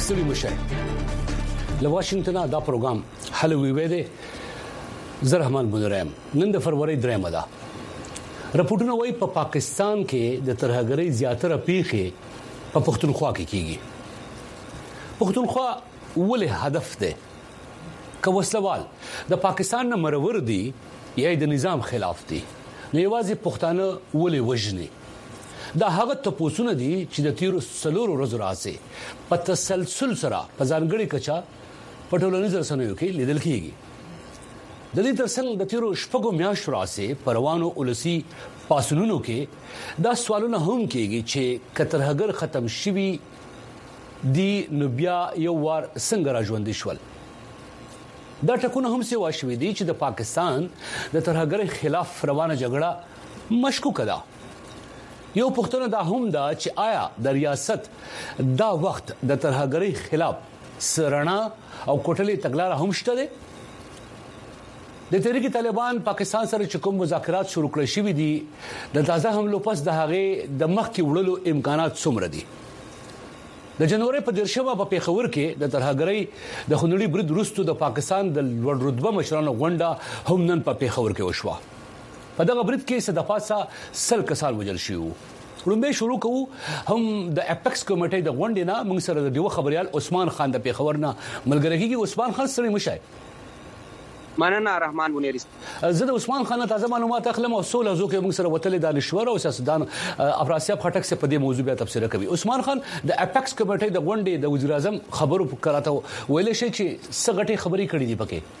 ستړي مشه له واشنگټن دا پروګرام حل ویوي دی زه رحمان بنورم نن د فروری 3 ده رپورټونه وايي په پاکستان کې د ترهګرۍ زیاتره پیښې په پښتونخوا کې کیږي پښتونخوا ولې هدف ده کوسلوال د پاکستان نه مرور دي یا د نظام خلاف دي نیوازي پښتانه ولې وژني دا هغه تپوسونه دي چې د تیرو سلورو ورځو راځي په تسلسل سره په ځانګړي کچا په ټولنیزو رسنیو کې لیدل کیږي د دې ترڅنګ د تیرو شپږو میاشتو راځي پروانو اولسي پاسونونو کې دا سوالونه هم کیږي چې کترهګر ختم شوي دی نو بیا یو وار څنګه راځوندي شول دا ټکونه هم سی واشوي دي چې د پاکستان د ترهګر خلاف روانه جګړه مشکوک ده یو پښتون دا هم دا چې آیا د ریاست دا وخت د ترهګری خلاف سرنا او کوټلي تګلار هم شته دي د تحریک طالبان پاکستان سره چې کوم مذاکرات شروع کړی شوی دي د تازه حملو پس د هغه د مخ کې وړلو امکانات څومره دي د جنوري په درشمه په پیښور کې د ترهګری د خونړي برید وروسته د پاکستان د لوړ رتبه مشرانو غونډه هم نن په پیښور کې وشوه په دغه برید کې صدفاسه سل کسان وجل شو ولومبه شروع کوو هم د اپیکس کمیټې د غونډې نه موږ سره د دیو خبريال عثمان خان د پیښور نه ملګری کیږي عثمان خان سره مشای مننه رحمان بنيري زه د عثمان خان تازه معلومات اخلم او سول ازو کې موږ سره وتل دانشور او سیاستدان افراسیاب خټک څخه په دې موضوع بیا تفسیر کوي عثمان خان د اپیکس کمیټې د غونډې د وزیر اعظم خبرو کراته ویل شي چې سغټي خبري کړې دي پکې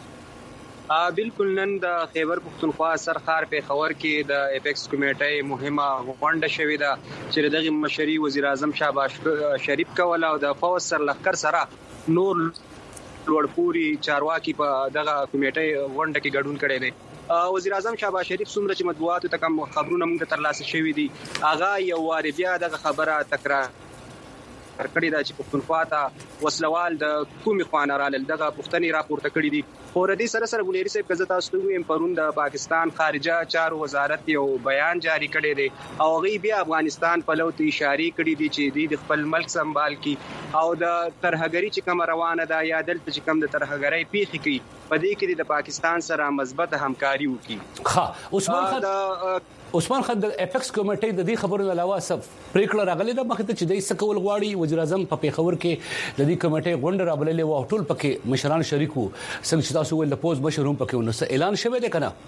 بالکل نن د خیبر پختونخوا سرخار په خبر کې د اپیکس کمیټې مهمه غونډه شوې ده چې دغه مشري وزیر اعظم شهباز شریف کول او د فوج سر لخر سره نور لوړپوري چارواکي په دغه کمیټې غونډه کې ګډون کړي دي وزیر اعظم شهباز شریف څومره چې مطبوعاتو ته کوم خبرونه موږ ترلاسه شوې دي اغه یو وار بیا دغه خبره تکرار کړی دا چې پښتونخوا ته وسلوال د کومي خوانه رال دغه پښتني راپورته کړی دي اور دې سره سره بنيري صاحب کزتا استوي پرون د پاکستان خارجه چارو وزارت یو بیان جاری کړی دی او غي بیا افغانستان په لوت اشاره کړی دي چې د خپل ملک سنبال کی او د ترهګری چې کوم روانه ده یا دلته چې کوم د ترهګری پیخي کی په دې کې د پاکستان سره مثبت همکاري وکړي ها عثمان خان د اپیکس کمیټې د دې خبرونو علاوه صف پریکړه راغلي ده مخته چې د سکول غواړي وزیر اعظم په پیښور کې د دې کمیټې غونډه رابللې و ټول پکې مشران شریک وو څنګه چې تاسو ول د پوز مشرون پکې ونو اعلان شوه دی کنه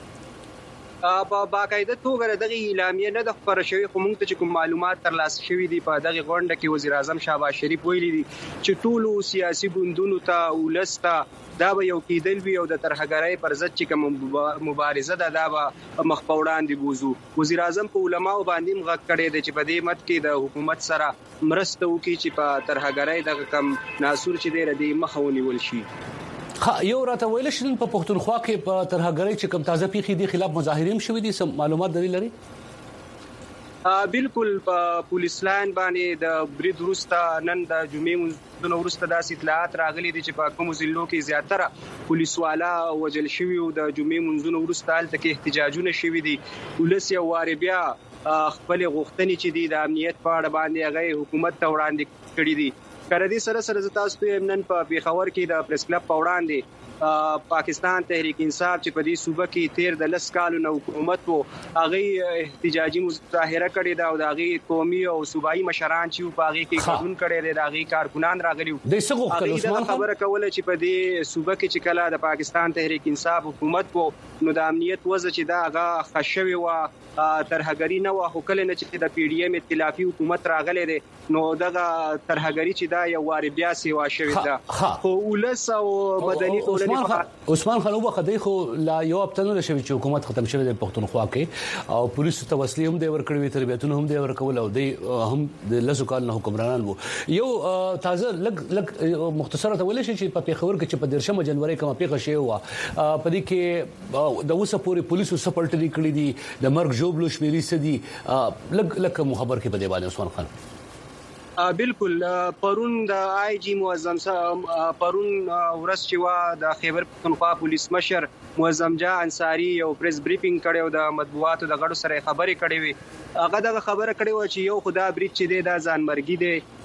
په باقاعده توګه دغه اعلامیه نه د خبر شوی خو موږ ته چې کوم معلومات ترلاسه شوی دي په دغه غونډه کې وزیر اعظم شهباز شریف ویلي دي چې ټول سیاسي ګوندونو ته ولسته دا به یو کېدل وی او د ترهګرۍ پر ضد چې کوم مبارزه ده دا به مخ په وړاندې بوزو وزیر اعظم په علماء باندې مغ کړی دی چې په دې مت کې د حکومت سره مرسته وکړي چې په ترهګرۍ د کم ناسور چې دی ردی مخاوني ول شي یو راته ویل شي په پښتونخوا کې په ترهګرۍ چې کوم تازه پیښې دي خلاف مظاهرین شوې دي سم معلومات دلی لري بالکل په پولیس لاین باندې د برید وروسته نن د جمعې منځونو وروسته داسې اطلاعات راغلي دي چې په کوم ضلعو کې زیاتره پولیس والا وجل شوی او د جمعې منځونو وروسته هلته کې احتجاجونه شوي دي ولس یو وار بیا خپل غوښتنې چې دي د امنیت په اړه باندې هغه حکومت ته وړاندې کړې دي کړه دي سره تاسو ته نن په پیښور کې د پریس کلب په وړاندې پاکستان تحریک انصاف چې په دې صوبه کې تیر د لس کالو نو حکومت وو هغه احتجاجي مظاهره کړې ده او د هغه قومي او صوبایي مشران چې په هغه کې ګډون کړي دي د هغه کارکونان راغلي د څه غوښتل عثمان خبره کوله چې په دې صوبه کې چې کله د پاکستان تحریک انصاف حکومت وو نو د امنیت وضع چې دا هغه خښوي و ترهګری نه و هو کله نه چې د پی ډی ایم ائتلافي حکومت راغلي دي نو دغه ترهګری چې دا یو وار بیا سیوا شوی ده خو ولس او مدني عثمان خان وبخه دی خو لا یو اپتنو شوی چې حکومت ختم شوی د پښتونخوا کې او پولیسو ته وسلې هم دی ورکړې تربیتونه هم دی ورکول او دی هم د لسو کال نه حکمرانان وو یو تازه لګ مختصره ته ویل شي چې په پیښور کې چې په 13 جنوري کومه پیښه شوی و په دې کې د اوسه پورې پولیسو سپورټري کړی دي د مرګ جوړلو شمیري سدي لګ مخبر کې په دی باندې عثمان خان بالکل پرون د آی جی معظم پرون ورځ چې وا د خیبر پختونخوا پولیس مشر معظم جا انصاری یو پریس بریفینګ کړو د مطبوعاتو د غړو سره خبرې کړې وي هغه د خبره کړې و چې یو خدا بریټ چې د ځان مرګي دی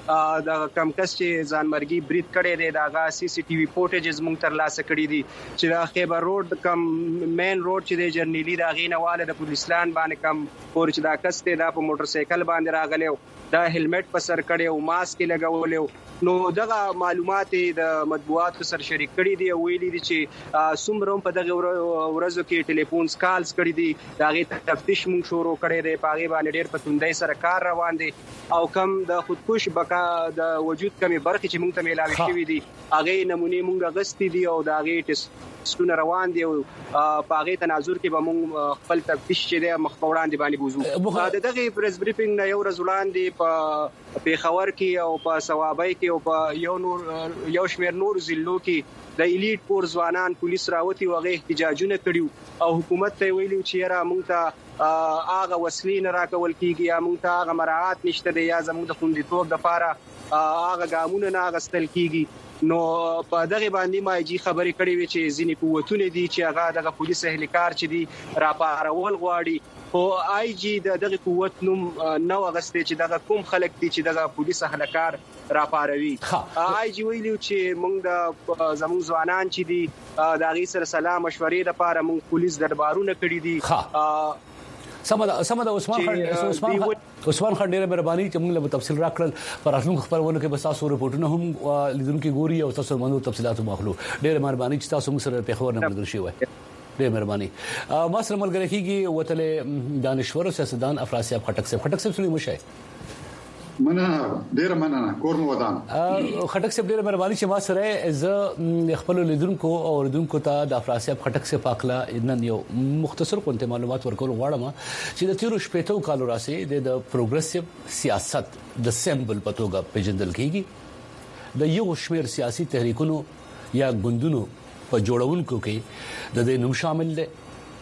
د کمکس چې ځانمرګي برید کړي دي داغه سی سی ټي وي فوټیجز مونږ تر لاسه کړی دي چې د خیبر روډ کم مین روډ چې د جرنیلی دا غینواله د پولیسلان باندې کم پور چې دا کس ته د موټر سایکل باندې راغلی دا هلمټ په سر کړي او ماسک لګولې نو دغه معلومات د مطبوعاتو سره شریک کړي دي او ویلي دي چې څومره په دغه ورځو کې ټلیفون کالز کړي دي دا غي تفتیش مونږ شروع کړي دي پاغي باندې ډېر پتوندۍ سره کار روان دي او کم د خودکش بقا د وجود کمی برخه چې مونږ ته ملاوي شوی دي هغه نمونه مونږ غستې دي او دا غي ټیسټونه روان دي او پاغي تناظر کې به مونږ خپل تفتیش چې د مخبران دي باندې بوزو دغه پریس بریفینګ نه یو رزولان دي په پیښور کې او په ثوابای کې او په یو شمیر نور ضلعو کې د الیټ پور ځوانان پولیس راوتی او هغه احتجاجونه کړیو او حکومت ته ویلو چې را مونږ ته هغه وسلې نه راکول کیږي یا مونږ ته هغه مراعات نشته دی یا زموږ د خوندیتوب لپاره هغه ګامونه نه غستل کیږي نو په دغه باندې ما جی خبرې کړې وي چې ځینې قوتونه دي چې هغه د پولیس اهلکار چې دي راپارول غواړي او آی جی دغه قوت نوم نو غستې چې دغه کوم خلک دي چې دغه پولیس اهلکار راپاروي آی جی ویلو چې موږ د زموږ ځوانان چې دي د غي سره سلام مشورې لپاره موږ پولیس دربارونه کړی دي سمدا عثمان خان ډیره مهرباني چې موږ له تفصیل راکړل پر راتلونکو خبرونه کې بس تاسو رپورټونه هم لیدونکو ګوري او تاسو باندې تفصيلات مخلو ډیره مهرباني چې تاسو موږ سره په خبر نه بدل شي وای ډیره مهرباني ما سره ملګری کیږي وتله دانشور سیاستدان افراسیاب خټک صاحب سره مشه مننه ډیره مننه کورم ودان خټک صاحب ډیره مهرباني چې ما سره ز خپل لیدونکو او لیدونکو ته د افراسیاب خټک صاحب پاکله نن یو مختصر کومه معلومات ورکول غواړم چې د تیرو شپېتو کالو راسي د پروګریسیو سیاست د سمبل پتوګه پیژندل کیږي د یو شمیر سیاسي تحریکونو یا ګوندونو په جوړونکو کې د دې نوم شامل دي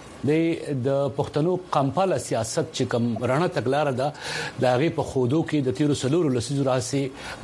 د پښتنو قمپاله سیاست چې کوم رڼا تګلار ده د هغه په خودو کې د تیرو سلورو لسیزو راسي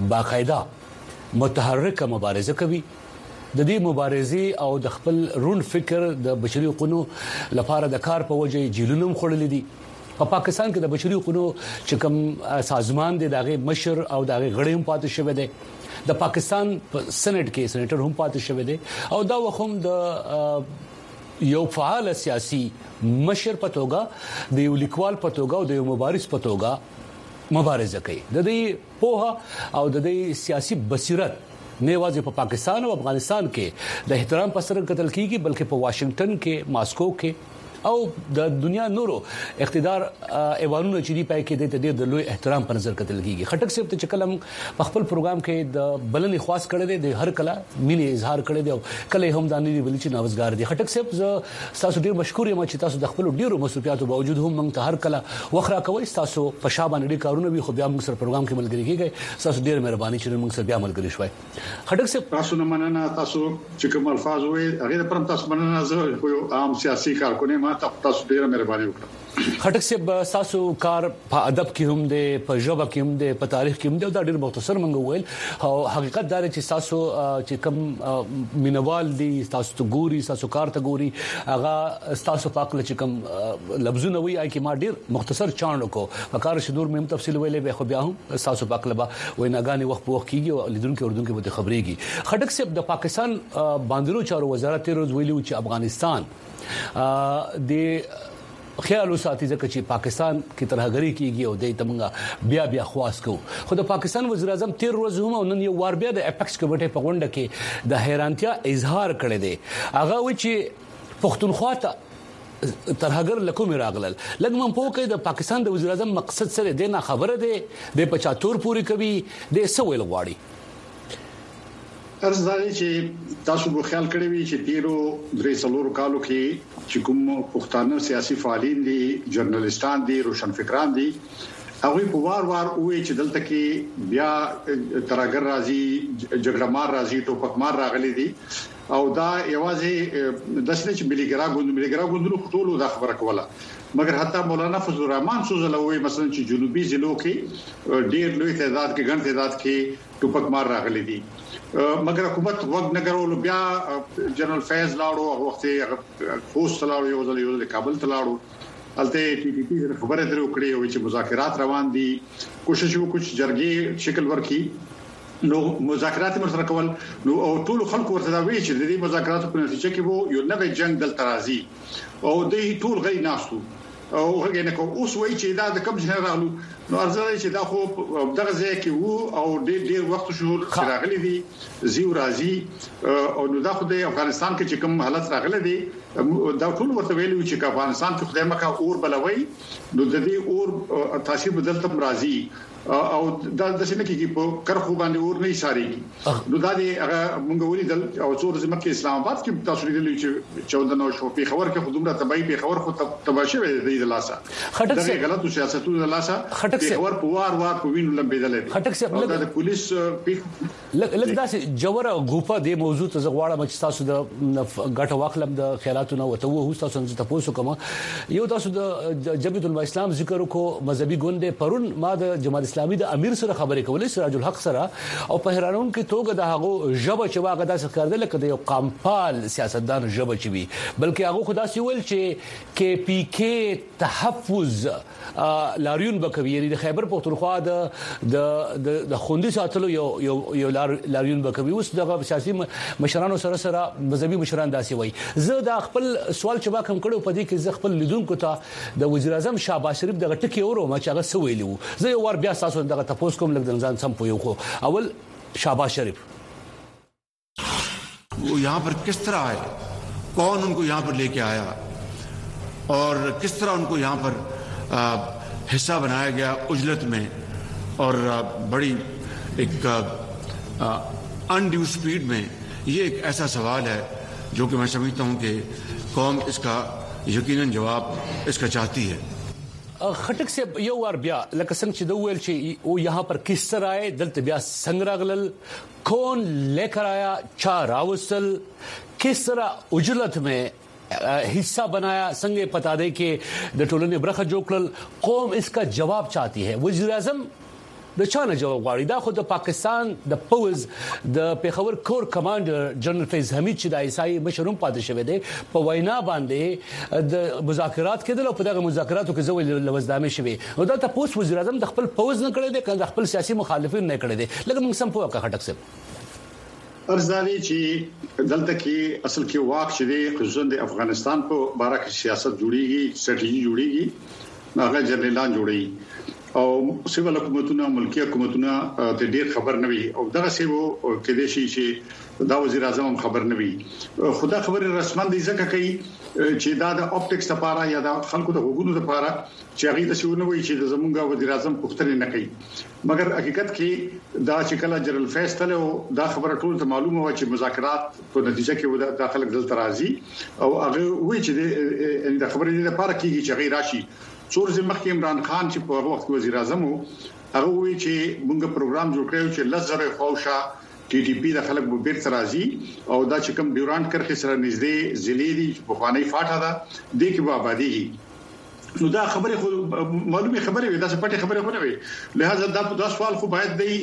باقاعده متحرکه مبارزه کوي د دې مبارزې او د خپل رون فکر د بشري حقوقو لپاره د کار په وجه جیلونم خړلې دي په پاکستان کې د بشري حقوقو چې کوم سازمان دی دغه مشر او دغه غړي هم پاتې شوی دی د پاکستان په سېنات کې سېنیټر هم پاتې شوی دی او دا وخم د یو فعال سیاسي مشر پتوګه د یو لیکوال پتوګه او د یو مبارز پتوګه مبارزه کوي د دې پوها او د دې سیاسي بصیرت نه واځي په پاکستان او افغانستان کې د احترام پر سر قتل کیږي بلکې په واشنگټن کې ماسکو کې او د دنیا نورو اقتدار ایوانونو چې دی پای کې د لوی احترام پر نظر قتل کیږي خټک صاحب ته چکلم په خپل پروګرام کې د بلنې خواست کړی دی د هر کله ملي اظهار کړی دی او کله هم دانی دی بل چې نوښتګار دی خټک صاحب تاسو ډیر مشکور یم چې تاسو د خپل ډیرو مصروفیاتو باوجود هم موږ ته هر کله وخرا کوي تاسو په شابه نړۍ کارونه وي خو بیا موږ سره پروګرام کې ملګری کیږي تاسو ډیر مهرباني چې موږ سره بیا ملګری شوي خټک صاحب تاسو نه مننه تاسو چې کوم الفاظ وې هغه پر تاسو مننه زه یو عام سیاسي کارکونه ما تاسو ډیره مهرباني وکړه خټک صاحب تاسو کار په ادب کې هم دی په ژبه کې هم دی په تاریخ کې هم دی دا ډیر مختصر منغو ویل او حقیقت دا چې تاسو چې کوم مینوال دي تاسو ته ګوري تاسو کار ته ګوري هغه تاسو پاکله چې کوم لفظونه وی آی کې ما ډیر مختصر چاڼو کو په کار شدور مهم تفصیل ویلې به خو بیا هم تاسو پاکله وای ناګانی وخت په وخت کېږي او لیدونکو اردوونکو به خبرېږي خټک صاحب د پاکستان باندرو چارو وزارت روز ویلو چې افغانستان د خیال وساتي ځکه چې پاکستان کې ترهګری کیږي او د تمنګ بیا خواست کو خو د پاکستان وزیر اعظم 13 ورځې هم نن یو وار بیا د اپیکس کمیټې په غونډه کې د حیرانتیا اظهار کړی دی هغه و چې پښتونخوا ته ترهګر لکوم راغلل لګم په کې د پاکستان د وزیر اعظم مقصد سره د نه خبره ده د 75 پوری کوي د سویل غواړي ارزداري چې تاسو به خیال کړی وي چې تیرو درې څلورو کالو کې چې کوم پښتانه سیاسي فعالین دي جرنالستان دي روشنفکران دي هغه په وار وې چې دلته کې بیا ترګر راځي جګړمار راځي ټوپکمار راغلي دي او دا یوازې د سنې چې ملګرا غوندلو ټولو دا خبره کوله مګر حتی مولانا فضل الرحمن سوزلوي مثلا چې جنوبي ضلعو کې ډېر لوی تعداد کې ګڼ تعداد کې ټوپکمار راغلي دي مګر حکومت وګ نګرول بیا جنرال فیض لاړو وخت خوست لاړو یو ځل کابل ته لاړو الته ټي ټي پی خبره درو کړې او چې مذاکرات روان دي کوشش وکړي جرګې شکل ورکړي نو مذاکرات سره کول نو او ټول خلکو ورته دا وی چې د دې مذاکراتو په نتیجه کې وو یو نوې جنگ دل ترازی او د ټول غي ناسو او هغه نه کو اوس وای چې دا د کوم جنرالو نو ارزه چې دا خو دغه ځای کې وو او ډېر وخت شو راغلي دي زیو راځي او نو دا خو د افغانستان کې چې کوم حالت راغلي دي دا ټول ورته ویلو چې افغانستان کې خدای مکه اور بلوي نو د دې اور تاثیر بدلته راځي او دا د سینې کې په کرخو باندې اور نه ساريږي نو دا دې هغه مونږ ولیدل او څور زمکه اسلام آباد کې تاسو لیدل چې 14 نو شو په خبر کې خودمره تبعی په خبر خو تباشه وي د لاسه دا غلط سیاستونه د لاسه په خبر په وار په وینو لمبېدل خټک سره د پولیس لکه داسې جوړه غوپه د موضوع ته زغواړه چې تاسو د غټه واخلم د خیالاتونه وته وو تاسو ته تاسو کوم یو تاسو د جبهه الاسلام ذکر کو مذهبي ګوند پرون ما د جماعت اسلامي د امیر سره خبرې کولې سراج الحق سره او په هرانون کې توګه د هغه جبه چې واغه داسې کړل کده یو قامپال سیاستدان جبه چې وي بلکې هغه خدا سی ول چې کې پی کې تحفظ لاریون بکوي د خیبر پختونخوا د خوندي ساتلو یو لاریون بکوي اوس د سیاسي مشرانو سره مذهبي مشران داسې وای زه د خپل سوال چې با کوم کړو په دې کې زه خپل لیدونکو ته د وزیر اعظم شهباز شریف دغه ټکی اورو ما چې هغه سویلو زه یو ور بیا تاسو دغه تاسو کوم لږ ځان سم پویو خو اول شهباز شریف वो यहाँ पर किस तरह आए, कौन उनको यहाँ पर लेके आया और किस तरह उनको यहाँ पर हिस्सा बनाया गया उजलत में और बड़ी एक अनड्यू स्पीड में. ये एक ऐसा सवाल है जो कि मैं समझता हूँ कि कौम इसका यकीनन जवाब इसका चाहती है. खटक से यो वर बिया लकه څنګه چې د ویل چې او यहाँ पर किस तरह आए दलत बिया संग्रागल कौन लेकर आया चा रावसल किस तरह उजलत में हिस्सा बनाया संगे पता दे कि द टोलने ब्रखه जोकल कौम इसका जवाब चाहती है. वजीर आजम د چانه جواب غواړي دا خو د پاکستان د پوز د پیښور کور کمانډر جنرال فیض حمید چې د ایسای مشروم پاتې شوی دی په وینا باندې د مذاکرات کېدل او په دغه مذاکراتو کې زوی لوزدامه شوی او دا تاسو وزیر اعظم د خپل پوز نه کړی دی کنه خپل سیاسي مخالفین نه کړی دی لکه موږ سم پوهه خټک سره ارزالي چې دلته کې اصل کې واک شې خصوصا د افغانستان په باره کې سیاست جوړیږي سټریټجی جوړیږي هغه جنرالان جوړي او سیول حکومتونه ملکی حکومتونه ته ډیر خبر نه وي او دغه سیو کې د شي چې دا وزیر اعظم خبر نه وي خدا خبر رسمن دي ځکه کوي چې دا د اپټکس لپاره یا د خلکو د حقوقو لپاره چې هغه د شونه وي چې زمونږ وزیر اعظم پوښتنه نه کوي مګر حقیقت کې دا چې کله جنرال فیصله او دا خبره ټول ته معلومه و چې مذاکرات په نتیجه کې د خلک دلته راځي او هغه وی چې د خبرې لپاره کېږي چې غیر راشي څور زمخ عمران خان چې په وخت وزیر اعظم هغه وی چې موږ پروګرام جوړ کړو چې لزر خوشا ټي ټي پی د خلک په بیرته راځي او دا چې کوم ډیورانت کرخه سره نږدې زلیری په خوانی فاټه ده د کې په آبادی نو دا خبره خو معلومه خبره وي دا څه پټه خبره خو نه وي لہذا دا سوال خو باید دی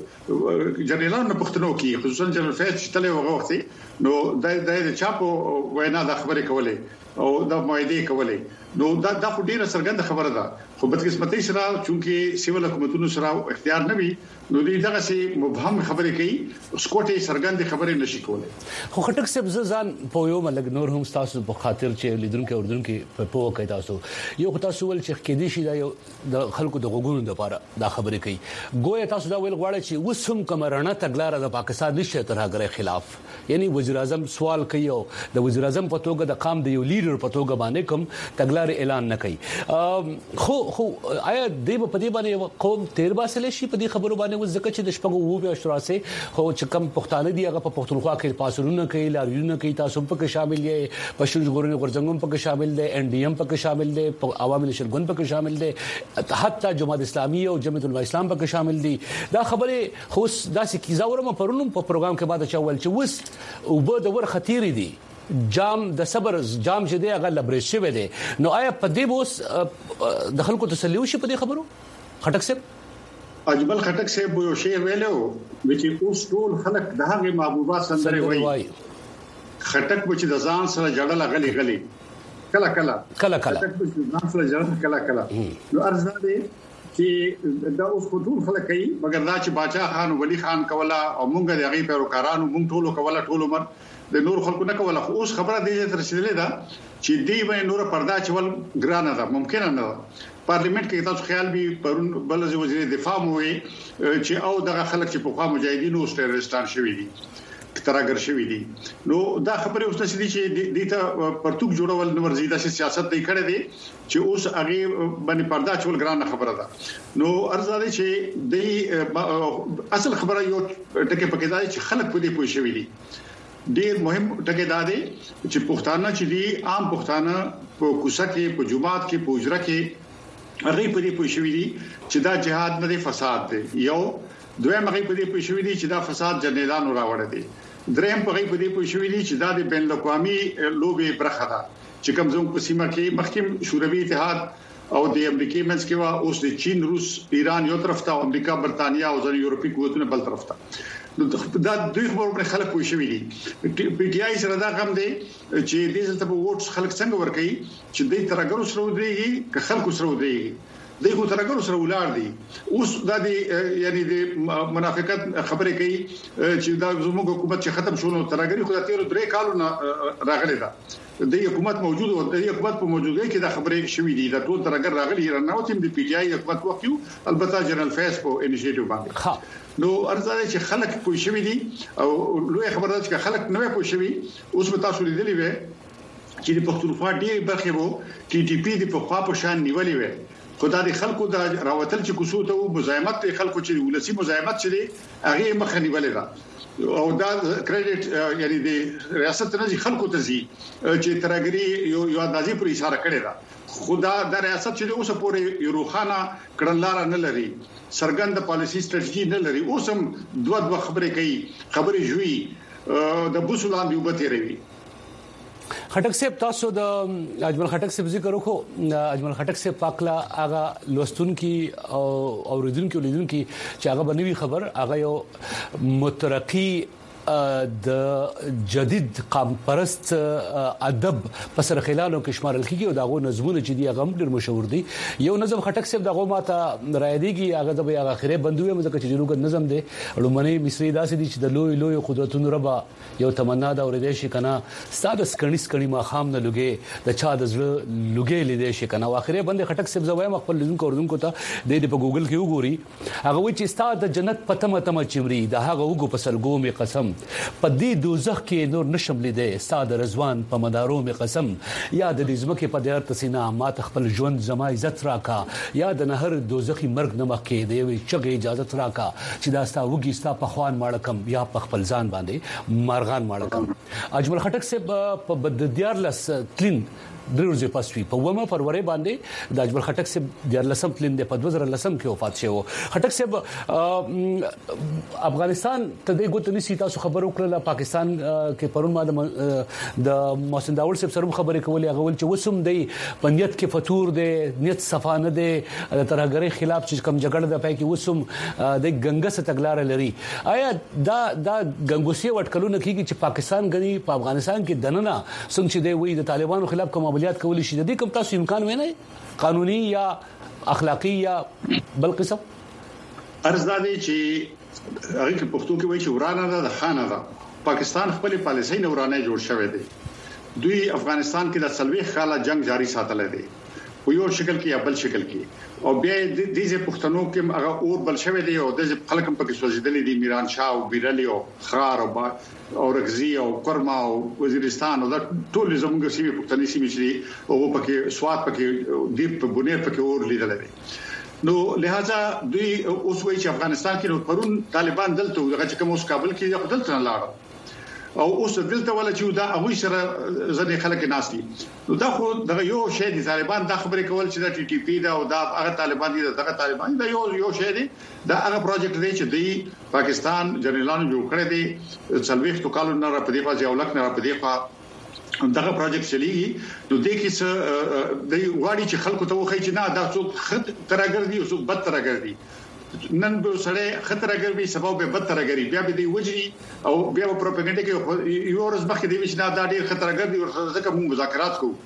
جنرالانو پښتنو کې خصوصا جنرال فیض چې تله وغه وخت نو د چاپو وینا دا خبره کوله او دا مایده کوله نو دا خو ډیره سرګند خبره ده خو بدقسمتۍ سره چونکه سیول حکومتونو سره اختیار نه وي نو دغه سي مبهم خبره کوي سکوټي سرګند خبره نشي کوله خو خټک صاحب ځان په یو ملګ نور هم تاسو په خاطر چې لیدونکو اوردونکو په پوه کوي تاسو یو تاسو ول چې کې دي شي دا یو د خلکو د غوګونو لپاره دا خبره کوي ګویا تاسو دا ویل غواړئ چې وسم کمرانه تګلار د پاکستان نشه ترهګر خلاف یعنی وزیر اعظم سوال کوي او د وزیر اعظم په توګه د قام د یو لیډر په توګه باندې کوم تګلار اعلان نه کوي خو آیا د په دې باندې قوم تیر باسل شي په دې خبرو باندې وزکه چې د شپږو وو به اشراسه خو چې کم پښتانه دی هغه په پښتونخوا کې پاسورونه کوي لاریونه کوي تاسو په کې شامل یې پښتون ژغورنې غورځنګم په کې شامل دي ان ډي ایم په کې شامل دي عوامي نشرګون په کې شامل دي حتی جماعت اسلامي او جمعیت الاسلام په کې شامل دي دا خبره خو داسې کیزاورم پرونم په پروګرام کې بعد چول چې وس او به د ور خطیر دي جام د صبر جام چې دی هغه لبرېز شوی دی نو آیا په دې بوس د خلکو تسلی وشي په دې خبرو خټک صاحب اجمل خټک صاحب یو شی ویلو چې اوس ټول خلک د هغه محبوبات سندره وایي خټک چې د ځان سره جړل غلي کله ځان سره جوړ کله نو ارزه دي چې دا اوس ټول خلک کوي مګر دا چې باچا خان ولی خان کولا او مونږ د هغه پیروکارانو مونږ ټول کولا ټول عمر د نور خلکو نه کولا خو اوس خبره دی چې رسیدلې ده چې دی به نور پردا چول ګرانه ده ممکن نه پارلیمنت کې تاسو خیال به پرون بل وزیر دفاع مو چې او دغه خلک چې په خوا مجاهدینو او ټیرریستان شوي دي تراګر شوي دي نو دا خبره اوس نشي چې د ته پرتګ جوړول نو ورزيده سیاست دی کړی دی چې اوس هغه باندې پردا چول ګرانه خبره ده نو ارزه دي چې د اصل خبره یو ټکي پکې دا چې خلک په دې پوه شوي دي ډیر مهم ټکی دا دی چې پښتانه چې دي عام پښتانه په کوڅه کې په جماعت کې په اجره کې هغه په دې پوه شوي دي چې دا جهاد نه دی فساد دی یو دویم هغه په دې پوه شوي دي چې دا فساد جنیدانو راوړی دی دریم په هغه په دې پوه شوي دي چې دا د بین الاقوامي لوبې برخه ده چې کوم زموږ په سیمه کې مخکې شوروي اتحاد او د امریکای منځ کې وا اوس د چین روس ایران یو طرف ته امریکا برتانیا او ځینې یورپی قوتونه بل طرف ته نو دا دوی خبرونه خلک پوه شوي دي پی ټی آی سره دا کوم دی چې دې څه په ووټس خلک څنګه ورکړي چې دې ترګرو سره ودرېږي که خلکو سره ودرېږي دغه ترګرو سره ولار دي اوس د یعنی د منافقت خبرې کوي چې دا زموږ حکومت چې ختم شونه ترګری خو د 13 کالونو راغلي ده د حکومت موجود او د حکومت په موجودګۍ کې د خبرې شوې دي د ټول ترګر راغلي رناو تیم د پی ټی آی حکومت وکيو البته جنرال فیس په انیشیټیو باندې نو ارزه چې خلک پوه شوي دي او لوی خبره ده چې خلک نه پوه شوي اوس په تاسو لیدلې وي چې د پښتونخوا ډېر برخه وو ټي ټي پی د پخوا په شان نیولې وي خدای دې خلکو د راوتل چې کوڅو ته مزاحمت خلکو چې ولسی مزاحمت چې هغه مخنی ولې دا او دا کریډټ یعنی د ریاست نه خلکو ته زی چې ترګری یو اندازې پر اشاره کړی دا خدا د ریاست چې اوس پورې یوروخانه کړنلار نه لري سرګند پالیسی ستراتیژي نه لري اوس هم دوه خبرې کوي خبرې جوړي د بوسولان دی وبته روي خټک صاحب تاسو د اجمل خټک صاحب ذکر وکړو اجمل خټک صاحب پاکلا هغه لوستون کی او اوریدونکو لیدونکو چې هغه بنوي خبر هغه یو مترقی د جدید قام پرست ادب پس رخلانو کې شمارل کیږي او داغه نظمونه چې دی هغه ډیر مشهور دي یو نظم خټک صاحب دغه ماته رائے دیږي هغه د اخره بندوي مزه چې جنوګ نظم دی لومنی مصری داسې دي چې د لوی قدرتونو ربا یو تمنا دا ورېدې شي کنه ستاسو سکړی ما خام نه لګي د چا د زړه لګي لیدې شي کنه اخره بند خټک صاحب زویم خپل لیدونکو ته د په ګوګل کې وګوري هغه وایي چې ستاسو د جنت پتمه تم چمري د هغه وګو په سرګو می قسم په دې دوزخ کې نور نشم لیدې ساده رضوان په مدارو می قسم یاد دې زمکه په دیر تسینا ما خپل ژوند زما عزت راکا یاد نهر دوزخي مرګ نمخ کې دی چغه اجازه راکا چې دا ستا وګي ستا په خوان ماړکم یا په خپل ځان باندې مارغان ماړکم اجمل خټک صاحب په بددیار لس تلین درځي پاسوي په ومه فروری باندې د اجمل خټک صاحب د لسم تلین د 2010 کې وفات شوی خټک صاحب افغانستان ته د ګوتنی سیتا خبرو کړل پاکستان کې پرون ما د محسن داوود صاحب سره خبرې کولې هغه ول چې وسم دی پنیت کې فطور دی نیت صفانه دی د ترهګری خلاف چې کم جګړه د پای کې وسم د ګنګس تګلار لري آیا دا ګنګوسی وټکلونه کیږي چې پاکستان غني په افغانستان کې دننه څنګه چې دی وی د طالبانو خلاف کوم عملیات کولی شي د دې کوم تاسو امکان وینئ قانوني یا اخلاقی یا بل قسم ارزدادي چې هغه کې پښتو کې وایي چې ورانه ده د خانه ده پاکستان خپل پالیسي نه ورانه جوړ شوی دی دوی افغانستان کې د سلوي خاله جنگ جاری ساتل دي په یو شکل کې یا بل شکل کې او بیا د دې پښتنو کې هغه اور بل شوی دی او د خلک په کې سوځیدلې دي میران شاه او بیرلی او خار او رغزی او کرما او وزیرستان او ټول زموږ سیمه پښتني سیمه چې او پکې سواد پکې دیپ په بنیر پکې اور لیدل دي نو لہذا دوی اوس وایي چې افغانستان کې پرون طالبان دلته دغه کوم اوس کابل کې خپل تر لاړ او اوس دلته ولا چې دا هغه سره ځنې خلک ناشتي نو دا خو دغه یو شی دي طالبان دا خبرې کول چې د ټي ټي پی دا او دا هغه طالبان دي دغه طالبان دا یو شی دي دا هغه پروجیکټ دی چې دی پاکستان جنرالانو جوړ کړی دی څلويخ تو کالو نه را پدې پاز یو لک نه را پدې پا دغه پروجیکټ چلیږي نو د کې څه د واړی چې خلکو ته وخی چې نه دا څوک خط ترګر دي او څوک بد ترګر دي نن به سره خطر اگربي سبب به بدتر اگري بیا به دی وجري او بیا په پروپاګاندا کې یو ورځ مخکې دی چې دا ډېر خطر اگر دي ورته ځکه موږ مذاکرات کوو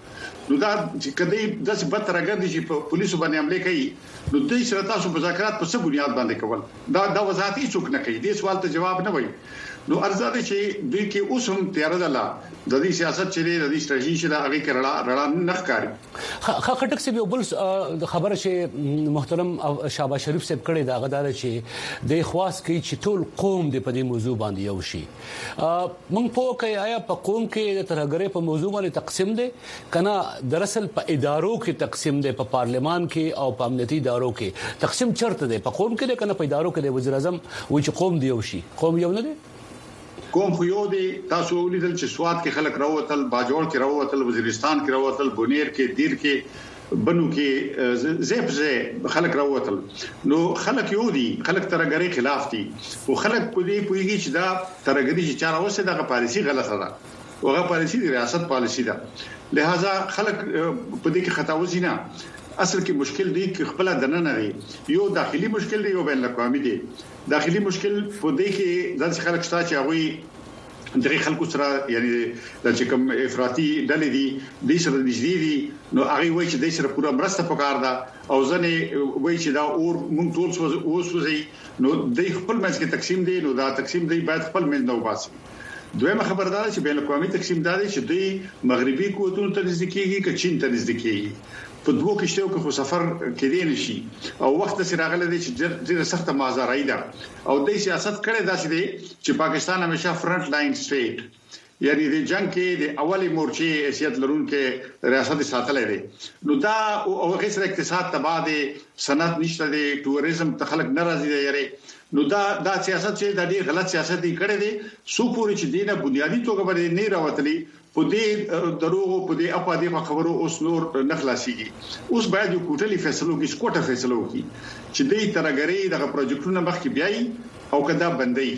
نو دا چې کدی د څه به ترګر دي چې په پولیسو باندې حمله کوي نو د سره تاسو مذاکرات په څه بنیاد باندې کول دا وضاحت هیڅ څوک نه کوي دې سوال ته جواب نه وایي نو ارزاده چې دوی کې اوس هم تیار ده لا د دې سیاست چې د دې ستراتیژي چې دا هغه کړه نه ښکاري خټک سی بل خبره چې محترم شهباز شریف صاحب کړي دا غدار چې د خواص کې چې ټول قوم د په دې موضوع باندې یو شي مونږ په کې آیا په قوم کې د ترهګرۍ په موضوع باندې تقسیم دي کنه دراصل په ادارو کې تقسیم دي په پارلمان کې او په امنیتي ادارو کې تقسیم چرته دي په قوم کې کنه په ادارو کې د وزیر اعظم و چې قوم دی یو شي قوم یو نه دي قوم خو یو دي تاسو ولیدل چې سواد کې خلک راوتل باجوړ کې راوتل وزیرستان کې راوتل بونیر کې دیر کې بنو کې زیب خلک راوتل نو خلک یو دي خلک ترګری خلاف دي او خلک په دې پوېږي چې دا ترګری چې چاره وسه دغه پالیسي غلطه ده او هغه پالیسي د ریاست پالیسي ده لہذا خلک په دې کې خطا وزینه اصل کې مشکل دی چې خپل دننه لري یو داخلي مشکل دی یو بین الاقوامي دی داخلي مشکل په دې کې د خلک شته چې هغه د خلکو سره یعنی د چې کوم افراطي ډلې دي د سره نږدې دي نو هغه وایي چې د سره پوره مرسته پکار ده او ځنه وایي چې دا اور مونږ ټول وسوځي نو د خپل منځ کې تقسیم دی نو دا تقسیم دی باید خپل منځ نه وباسي دویمه خبردار چې بین الاقوامي تقسیم دادي چې دوی مغربي قوتونو ته نږدې کیږي که چین ته نږدې کیږي په دوه کشتو کې خو سفر کېدی نشي او وخت سره راغلی دی چې ډېر سخت مازارای ده او د سیاست کړه داسې دی چې پاکستان همیشه فرنٹ لاین سټیټ یعنی د جنگ کې د اولی مورچې حیثیت لرونکو ریاست ساتلې دي نو دا او هغه سره اقتصاد تباہ دي صنعت نشته دي ټوریزم ته خلک ناراضي دي یاري نو دا سیاست چې د دې غلط سیاست دی کړی دی سو پوری چې دینه بنیادی توګه باندې نه راوتلی په دې دروغ په دې اپادې خبرو اوس نور نه خلاصيږي اوس باید یو کوټلي فیصلو کې سکوټه فیصلو کې چې دې ترګری دغه پروجیکټونه مخکې بیاي او کدا بندي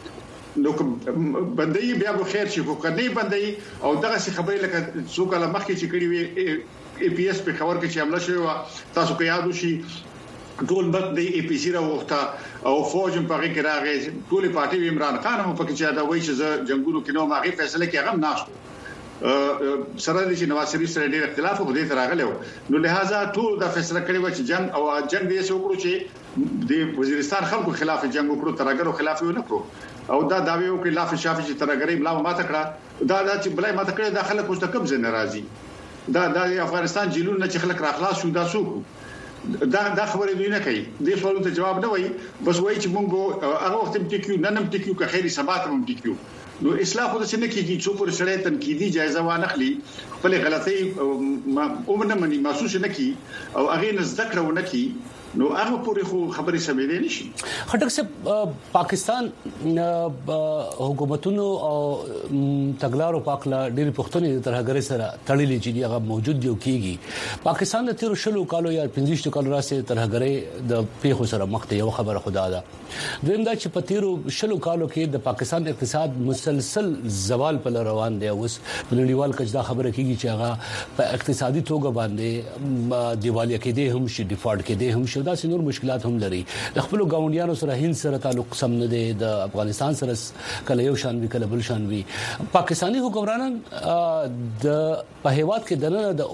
نو بندي بیا به خیر شي خو کني بندي او دغه څه خبرې لکه څوک له مخکې چې کړي وي ای پی ایس په خبر کې چې حمله شوی تاسو کې یاد وشي ټول بد دی ای پی سی راوخته او فوج په هغه کې راغی ټول پارټي عمران خان هم پکې چې دا وایي چې جنگونو کې نو ماغي فیصله کې هغه ناشته سره د نواز شریف سره ډېر اختلاف په دې تراغله نو لہذا ټول دا فیصله کړی و چې جنگ او جنگ دې وکړو چې د وزیرستان خلکو خلاف جنگ وکړو ترګرو خلاف نه کړو او دا داوی وکړي لاف شافي چې ترګری ملا ماته کړه دا چې بلای ماته کړه د خلکو څخه کم ځنه راځي دا افغانستان جیلون نه چې خلک راخلاص شو دا څوک دا خبره دوی نه کوي دې سوالو ته جواب نه وایي بس وایي چې مونږ هغه وخت هم ټیکیو نن هم ټیکیو که خیری سبات هم ټیکیو نو اصلاح خو د څه نه کیږي څو پر سړی تنقیدي جایزه وانخلي خپل غلطي او نه مني محسوس نه کی او هغه نه ذکر ونه کی نو هغه پوری خو خبري سمېدې نشي خټک صاحب پاکستان حکومتونو او تګلارو پاکلا ډېری پښتوني ترهګري سره تړلې چې هغه موجود دی کیږي پاکستان د 13 کالو یا 15 کالو راځي ترهګري د پیښو سره مخ ته یو خبره خدا ده دویم دا چې په 13 کالو کې د پاکستان اقتصاد مسلسل زوال په روان دی اوس بلنډیوال کجدا خبره کیږي چې هغه په اقتصادي توګه باندې دیوالیا کې دي هم شي ډیفالت کې دي هم شي دا سينور مشکلات هم لري د خپل ګاونډیانو سره هند سره تعلق سم نه دي د افغانستان سره کله یو شان وی کله بل شان وی پاکستاني حکمرانان د په هیواد کې دنه د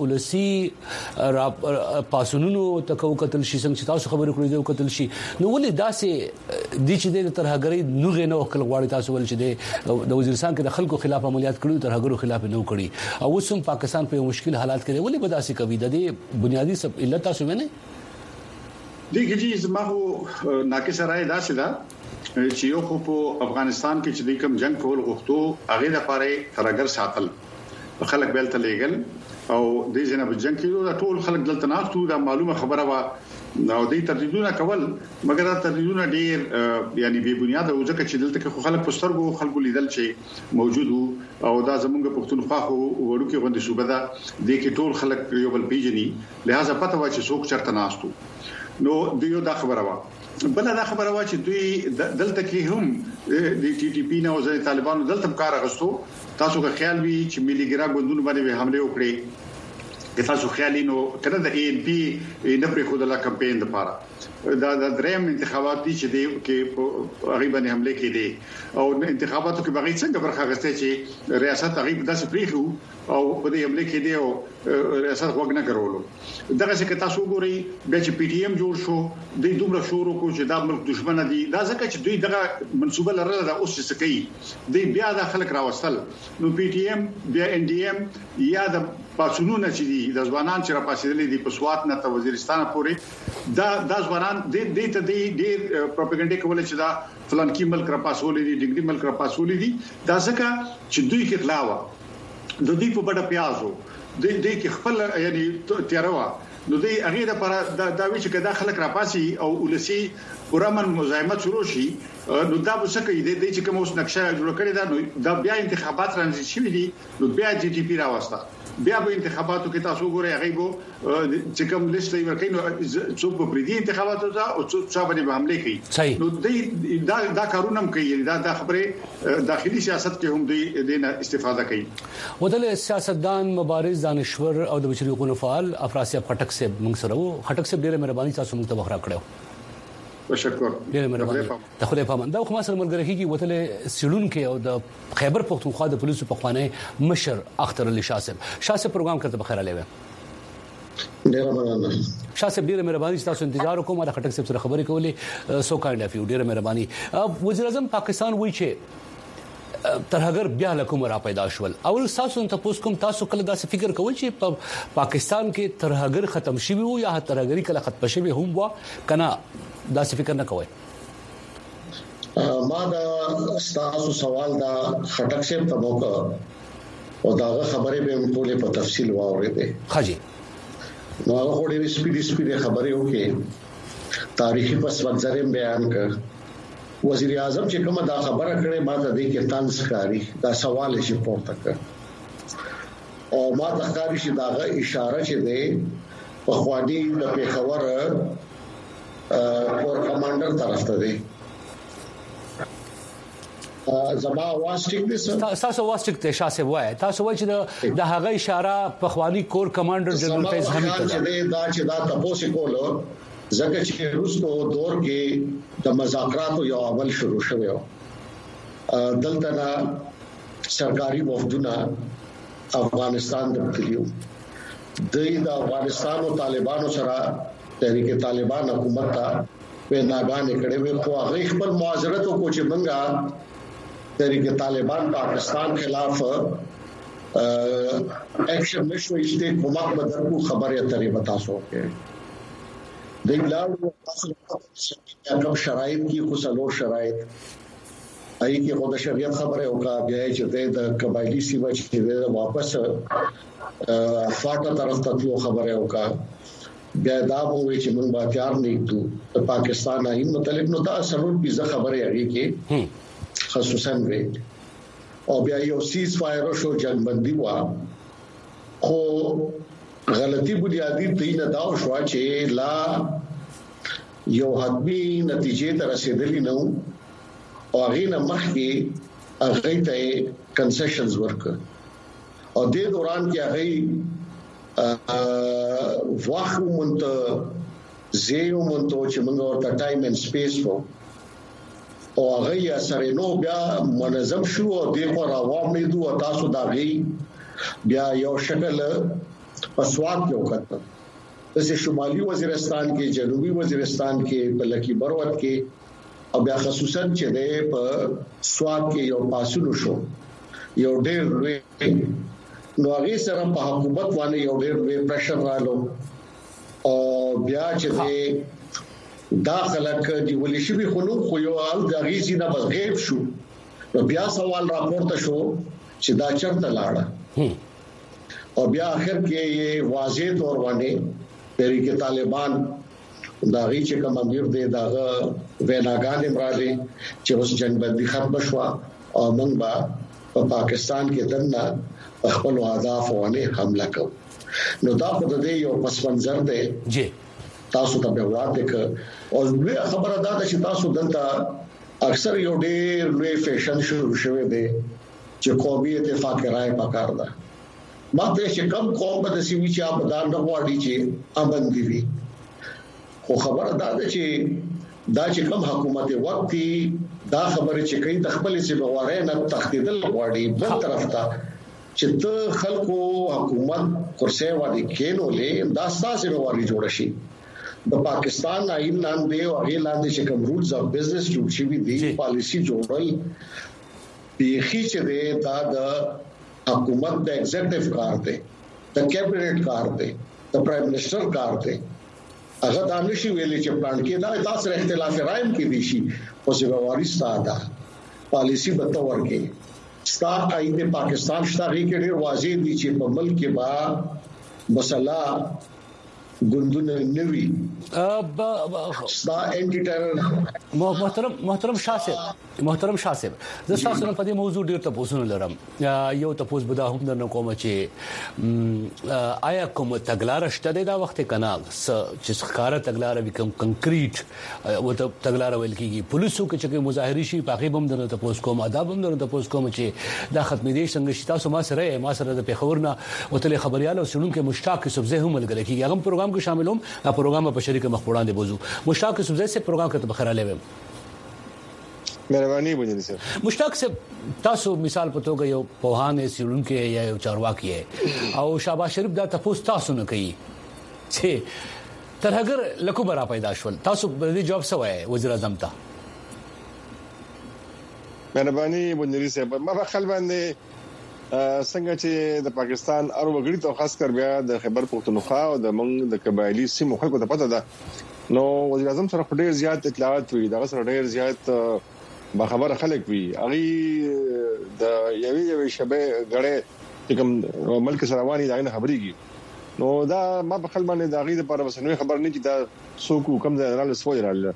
اولسي پاسونونو تکو قتل شي څنګه چې تاسو خبرې کړې دي قتل شي نو ولې داسې دي چې د ترهګري نوغه نه وکړ غواړي تاسو ول چې د وزیرستان کې د خلکو خلاف عملیات کړو ترهګرو خلاف نه کړی او اوس هم پاکستان په مشکل حالات کې ولې بداسي کوي د دې بنیادی سب علت تاسو نه دغه چې زموږ ناقص راي داسې ده چې یو خو په افغانستان کې چې د کوم جنگ کول غوښتو هغه لپاره ترګر ساتل خلک بیل ته لېګل او د جناب جنگ کې ټول خلک دلته ناستو دا معلومه خبره وا نو د ترتیبونه کول مګر ترتیبونه ډیر یعنی بے بنیاد او ځکه چې دلته کې خلک پسترګو خلکو لیدل چې موجود او دا زمونږ پښتونخوا خو وړو کې غونډه صوبه ده د کې ټول خلک یو بل پیژني لہذا پته وا چې څوک چرته ناستو نو دیو دا خبره وا بل دا خبره وا چې دوی دلته کې هم د ټي ټي پی نه او ځای طالبانو دلته کار غستو تاسو که خیال وي چې ملي ګرا ګوندونو باندې حمله وکړي که تاسو خیالینو کنه د ای ان پی نه پرې خو د کمپاین لپاره دا دریم انتخابات دي چې دی کې غریبانه حمله کې دي او انتخاباتو کې بغیر څنګه برخه غسته چې ریاست غریب داسې پریخو او په دې حمله کې دی او ریاست وګ نه کولو دغه څه کې تاسو ګورئ بیا چې پی ټی ایم جوړ شو د دومره شروع کو چې دا ملک دشمن دي دا ځکه چې دوی دغه منسوبه لرله دا اوس څه کوي دوی بیا د خلک راوستل نو پی ټی ایم بیا ان ډي ایم یا د پاسونونه چې دي د ځوانان چې را پاسېدلې دي په سوات نه ته وزیرستان پورې دا ځوانان د دې ته ډېر پروپاګاندا کول چې دا فلان کې ملک را پاسولې دي ډیګري ملک را پاسولې دي دا ځکه چې دوی کې خلاوه د دې په بڑا پیازو د دې کې خپل یعنی تیاروا نو دې هغه لپاره دا وی چې کدا خلک را پاسي او ولسی پرامن مزاحمت شروع شي نو دا به څه کوي د چې کوم اوس نقشه جوړ کړی دا نو دا بیا انتخابات راځي شي دي نو بیا جی ټي پی راوسته بیا به انتخاباتو کې تاسو ګورئ هغه وو چې کوم لیست یې ورکړي نو څوک په پریدي انتخاباتو ځا او څوک څا باندې حمله کوي نو دا کارونه هم کوي دا خبره داخلي سیاست کې هم د استفاده کوي ودل سیاستدان مبارز دانشور او د بشري حقوقو فعال افراسیاب خټک سے موږ سره وو خټک سے ډیره مهرباني تاسو موږ ته وخرا کړو تشکر ډیره مهرباني ته خدای پامن دا خو ما سره ملګری کیږي وتل سیلون کې او د خیبر پختونخوا د پولیسو په خوانه مشر اختر علي شاسب پروګرام کرتے بخیر علیه ډیره مننه شاسب ډیره مهرباني تاسو انتظار وکوم د خټک سره خبرې کولې سو کایند اف یو ډیره مهرباني وزیر اعظم پاکستان وایي چې ترهګر بیا لکه را پیدا شول اول تاسو ته پوس کوم تاسو کله داسې فکر کول چې پاکستان کې ترهګر ختم شي وو یا ترهګری کله ختم شي هم وا کنه داسې فکر نه کوي ما دا تاسو سوال دا خټک سے په موقع او دا خبره به ټوله په تفصیل واورېده خاجي نو هغه ډېر سپیډ خبره وکړي تاریخي پس منظر بیان کړ وزیر اعظم چې کومه دا خبره کړې ما ته دې کې طنز کاری دا سوال شي پورته کړ او ما ته کاری شي دا اشاره چې ده په خوادي د پیښور کور کمانډر طرف ته دی زما واسټیک دي تاسو واسټیک ته شاسه وای تاسو وای چې د هغه اشاره په خواني کور کمانډر جنرال فیض حمید ته دا تاسو کولو ځکه چې روسو دور کې د مذاکراتو یو اول شروع شوی و دلته سرکاري وفدونه افغانستان ته تللیو د افغانستان او طالبانو سره تحریک طالبان حکومت ته ویناګانې کړې وې خو هغه خپل معذرت کو چې منګه تحریک طالبان پاکستان خلاف ایکشن نشو ایسته کومک بدرکو خبره اترې بتا سو کې د بلاو کوم شرایط کې خو څلور شرایط آی کې خو د شریعت خبره وکړه بیا چې د قبایلی سیمه چې واپس فاټه طرف ته خبره وکړه بیا دا وایي چې موږ به تیار نه یو د پاکستان نه متعلق نو دا سرور پیزه خبره هغه کې خصوصا وی او بیا یو سیز فایر شو جنگ بندي وا خو غلطي بنیادی دین دا شو چې لا یو حتمی نتیجې ته رسیدلی نو او هغه نه مخکې هغه ته کنسیشنز ورکړ او د دوران کې هغه واخو مونږ زیو مونږ چې موږ ورته ټایم اند سپیس وو او هغه سره نو بیا منظم شو او د خو راوام نه دوه تاسو دا غي بیا یو شکل پسواد کې وکړه د شمالي وزیرستان کې جنوبي وزیرستان کې بلکې بروت کې او بیا خصوصا چې د په سواد کې یو پاسونو شو یو ډېر لوی نو هغه سره په حکومت باندې یو ډېر لوی پریشر رالو او بیا چې داخله کې ولې شي خو یو حال د غیزي نه بس غیب شو نو بیا سوال راپورته شو چې دا چرته لاړه او بیا اخر کې یې واضح تور باندې تحریک طالبان دا غي چې کوم امیر دی دا ویناګان امراله چې اوس جنگ بندي ختم شو او موږ په پاکستان کې دنه خپل اهداف باندې حمله کوو نو دا په دې یو پس منظر دی جی تاسو ته به وړاندې ک او خبره دا چې تاسو دلته اکثر یو ډېر لوی فیشن شروع شوی دی چې قومي اتفاق راي پکار ده ماته چې کم قوم به د سیمې چې آبادان نه غواړي چې امن دي وي خو خبره دا ده چې دا چې کم حکومت وخت دا خبره چې کوي د خپل ذمہوارۍ نه تخدیدل غواړي بل طرف ته چې ته خلکو حکومت کرسي باندې کېنولې دا ستاسو ذمہواري جوړ شي د پاکستان آئین لاندې او هغه لاندې چې کوم رولز اف بزنس جوړ شوی دي پالیسی جوړل بیخي چې دا د حکومت د ایگزیکټیو کار دی د کیبنټ کار دی د پرایم منسٹر کار دی هغه د امنشي ویلي چې پلان کې دا تاسو اختلاف رایم کې دي شي او ذمہواري ستاسو پالیسی به تور کې ستاسو آئین پاکستان شتاغي کې ډیر واضح دي چې په ملک کې با مسله ګوندونه نوي دا انټي ټرور محترم شاه صاحب زه تاسو په دې موضوع ډیر تاسو نه لرم یو تاسو به دا هم نه کوم چې آیا کوم تګلار شته دا وخت کنا چې ښکارا تګلار وکم کنکریټ او تګلار ویل کیږي پولیسو کې چې مظاهري شي پاکي بم درته تاسو کوم آداب هم درته تاسو کوم چې دا ختمې دي څنګه چې تاسو ما سره د پیښور نه وتل خبريال او سنونکو مشتاق صبح هم ملګری کیږي هغه پروګرام کې شامل هم پروګرام په شریک مخبران دی بوزو مشتاق صبح سے پروګرام کې بخیر علیه مهرباني بونی سر مشتاق سے تاسو مثال په توګه یو پوهان سیلونکو یا یو چارواکي او شاباش شریف دا تاسو نه کوي چې ترهګر لکو برا پیدا شول تاسو د دې جواب سوای وزیر اعظم ته مهرباني بونی سر ما په خپل باندې څنګه چې د پاکستان او وګړي ته خاص کر بیا د خیبر پختونخوا او د منګ د قبایلی سیمو خلکو ته پته ده نو وزیر اعظم سره ډېر زیات اطلاعات وي دا سره ډېر زیات باخبر خلک وي اغي د یوې شبه غړې کوم ملک سرواني دا نه خبريږي نو دا ما په خپل باندې دا غي د پر وسنوي خبر نه چې دا څوک کوم ځای رااله سوي رااله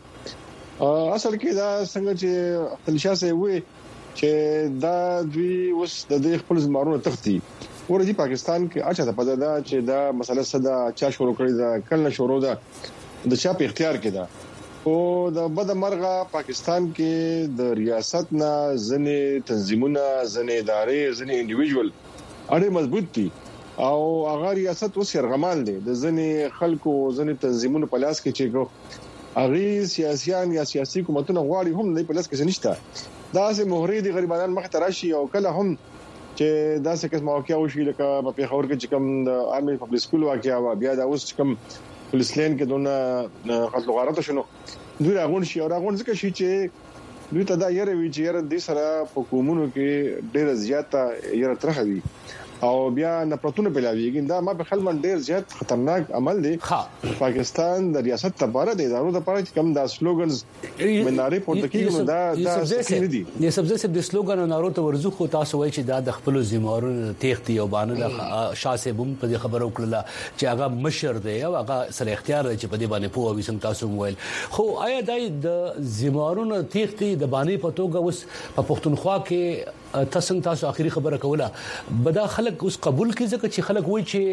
اصل کې دا څنګه چې خپل شاسه وي چې دا دوی اوس د دې خپل زمارونو تختی ورته پاکستان کې اچھا ته پته ده چې دا مسله صدا چا شروع کړی دا کله شروع ده د چا په اختیار کې ده او د بد مرغه پاکستان کې د ریاست نه ځنې تنظیمونه ځنې ادارې ځنې انډیویډوال اړې مضبوط دي او هغه ریاست اوس يرغمال دي د ځنې خلکو ځنې تنظیمونو په لاس کې چې هغه سیاسيان یا سیاسي حکومتونه غواړي هم نه په لاس کې نشته دا سه مهرې دي غریبانان مخ تراشي او کله هم چې دا څه کس موقع وشي لکه په پیښور کې چې کوم د آرمي پبلک سکول واقعیا بیا دا اوس کوم پولیس لین کې دونه قتل غارت شنو دوی راغون شي او راغون ځکه شي چې دوی ته دا یره وی چې یره د سره په کومونو کې ډېر زیاته یره ترخوي او بیا نفرتونه بلاویږي دا ما په خلمن ډېر زیات خطرناک عمل دی پاکستان د ریاست لپاره د ادارو لپاره چې کوم دا سلوګنز منارې پورته کیږي دا څه دي د سبزه سب د سلوګن او نارو ته ورزو خو تاسو وایي چې دا د خپل زموارونو تېختي او باندې د شاسه بم په خبرو کړل چې هغه مشر دی او هغه سره اختیار دی چې په دې باندې پوه وي څنګه تاسو مویل خو آیا د زموارونو تېختي د باندې پتوګه اوس په پښتونخوا کې تاسو اخیری خبره کوله بدا خلک اوس قبول کړي ځکه چې خلک وایي چې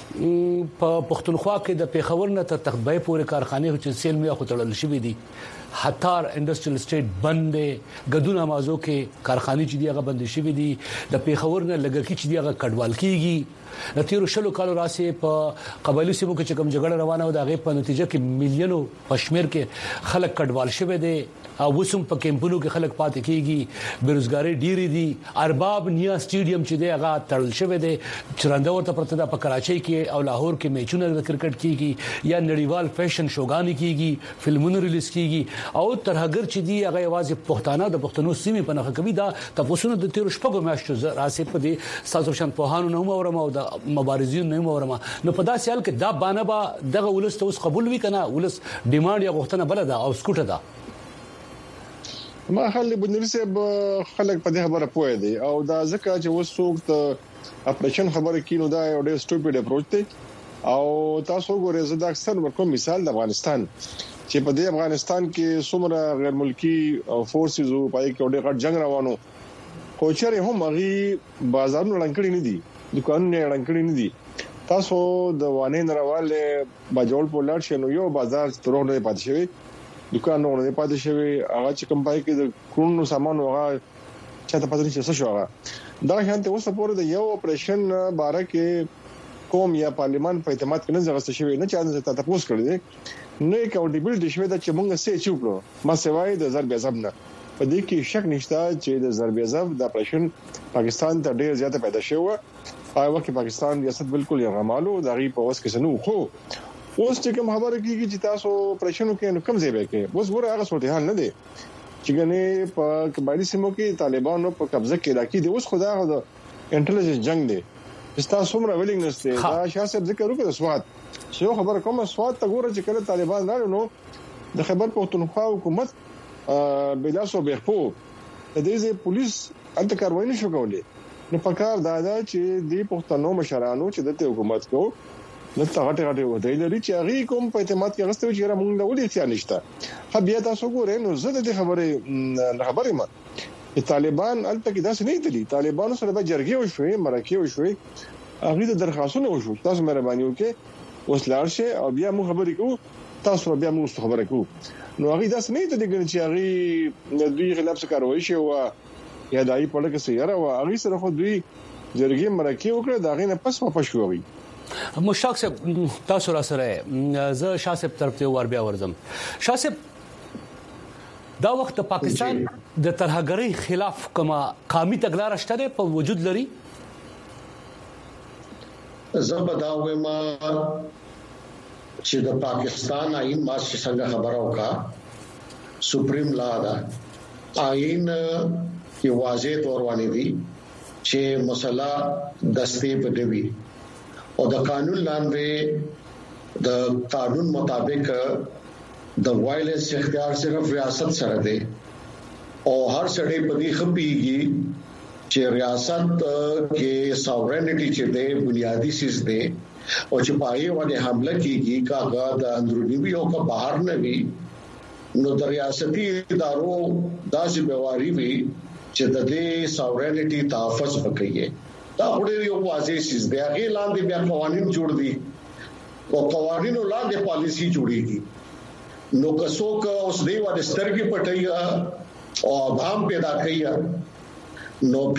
په پښتونخوا کې د پیښور نه تر تخبې پورې کارخانه چې سیل میا خو تړل شوې دي هتار انډستریل سټیټ بند غدونه مازو کې کارخانه چې دیغه بند شوې دي د پیښور نه لګکی چې دیغه کډوال کیږي د تیرو شلو کالو راسي په قبایلی سیمو کې کوم جګړه روانه و د غیب په نتیجه کې میلیونو پښمیر کې خلک کډوال شوه دي او وسم په کیمپونو کې خلک پاتې کیږي بیروزګاری ډیری دي ارباب نیا سټیډیم چې دی هغه تړل شوی دی چرنده ورته پرته د کراچۍ کې او لاهور کې میچونه د کرکټ کیږي یا نړیوال فیشن شوګانی کیږي فلمونه ریلیز کیږي او ترهګر چې دی هغه واځي پښتانه د پښتنو سیمې په نخښه کوي دا تاسو د تیرو شپږو میاشتو راسي په دې تاسو شان پوهانو نه اورم او د مبارزین نه اورم نو په داسې حال کې دا باندې با دغه ولست اوس قبول وکنه ولس ډیماند یا غوښتنه بل ده او سکوټه ده ما خلک بنرسه خلک په دې خبره پوهه دي او دا ځکه چې وسوک ته اپریشن خبره کینو دا یو ډېر سټوپید اپروچ دی او تاسو ګورئ زه دا اکثر ورکوم مثال د افغانستان چې په دې افغانستان کې څومره غیر ملکی فورسز او پای کې ډېر غټ جنگ روانو خو چېرې هم هغه بازارونه لنکړي نه دي دکانونه لنکړي نه دي تاسو د وانه نرواله باجوړ په لار شنو یو بازار ترونه پاتې شوی دکانونه پاتې شوی هغه چې کم پای کې د کورونو سامان هغه چې ته پدې څه شو هغه دا شانته اوس پورې د یو اپریشن باره کې قوم یا پارلیمان په اعتماد کې نه ځغست شوی نه چې ته تاسو کړی دي نه اکاونټیبلټی شوی دا چې موږ څه چوکړو ما سوای د ضرب عذاب نه په دې کې شک نشته چې د ضرب عذاب د اپریشن پاکستان ته ډیر زیاته پیدا شوی او وکه پاکستان ریاست بالکل یې غمالو د غي په وس کې سنو خو اوس چې کوم خبره کیږي چې تاسو اپریشن کې نو کم ځای به کې اوس ګوره هغه صورتحال نه دی چې ګنې په قبایلی سیمو کې طالبانو په قبضه کې راکې دي اوس خدا د انټيليجنس جنگ دی استا څومره ویلینګنس دی دا شاسب ذکر وکړه سواد شو خبر کوم سواد ته ګوره چې کله طالبان راغلو نو د خیبر پختونخوا حکومت بلاسو بهپو د دې پولیس انت کاروایی نشو کولې نو پکار دادا چې د پښتنو مشرانو چې د حکومت کو نو تاغه ودی لري چې هغه کوم په اعتماد کې غستو چې موږ د ولې اختیار نشته بیا تاسو ګورئ نو زه د خبره ما طالبان البته کې داس نه دي طالبانو سره به جرګې وشوي مرکه وشوي هغه د درخواستونه وشو تاسو مهرباني وکړئ اوس لاړ شئ او بیا موږ خبرې کوو تاسو بیا موږ خبرې کوو نو هغه داس نه دي چې هغه د دوی خلاف څه کاروي شي او یا دای په لکه سیاره او هغه سره خو دوی جرګې مرکه وکړه دا غینه پس واپس شوی مشتاق صاحب تاسو را سره زه شاسب طرف ته ور بیا ورزم شاسب دا وخت پاکستان د ترهګرۍ خلاف کومه قومي تګلارې شته په وجود لري زبداوي ما چې د پاکستان آئین ما څنګه خبره وکا سپریم لا دا آئین کې واضح تور باندې دي چې مسله دستې په دی او د قانون لاندې د قانون مطابق د وایلنس اختیار صرف ریاست سره دی او هر سړی په دې خپيږي چې ریاست کې ساورنټی چې دی بنیادی سیس دی او چې پای باندې حمله کیږي کاغه د اندرونی وی او کا بهر نه وی نو د ریاستي ادارو داسې بیواری وی چې د دې ساورنټی تحفظ وکړي دا وړي یو واضح سیس دی هغه لاندې بیا قوانين جوړ دي او قوانینو لاندې پالیسی جوړيږي نو کڅوک اوس دی باندې سترګې پټي او عام پیدا کوي نو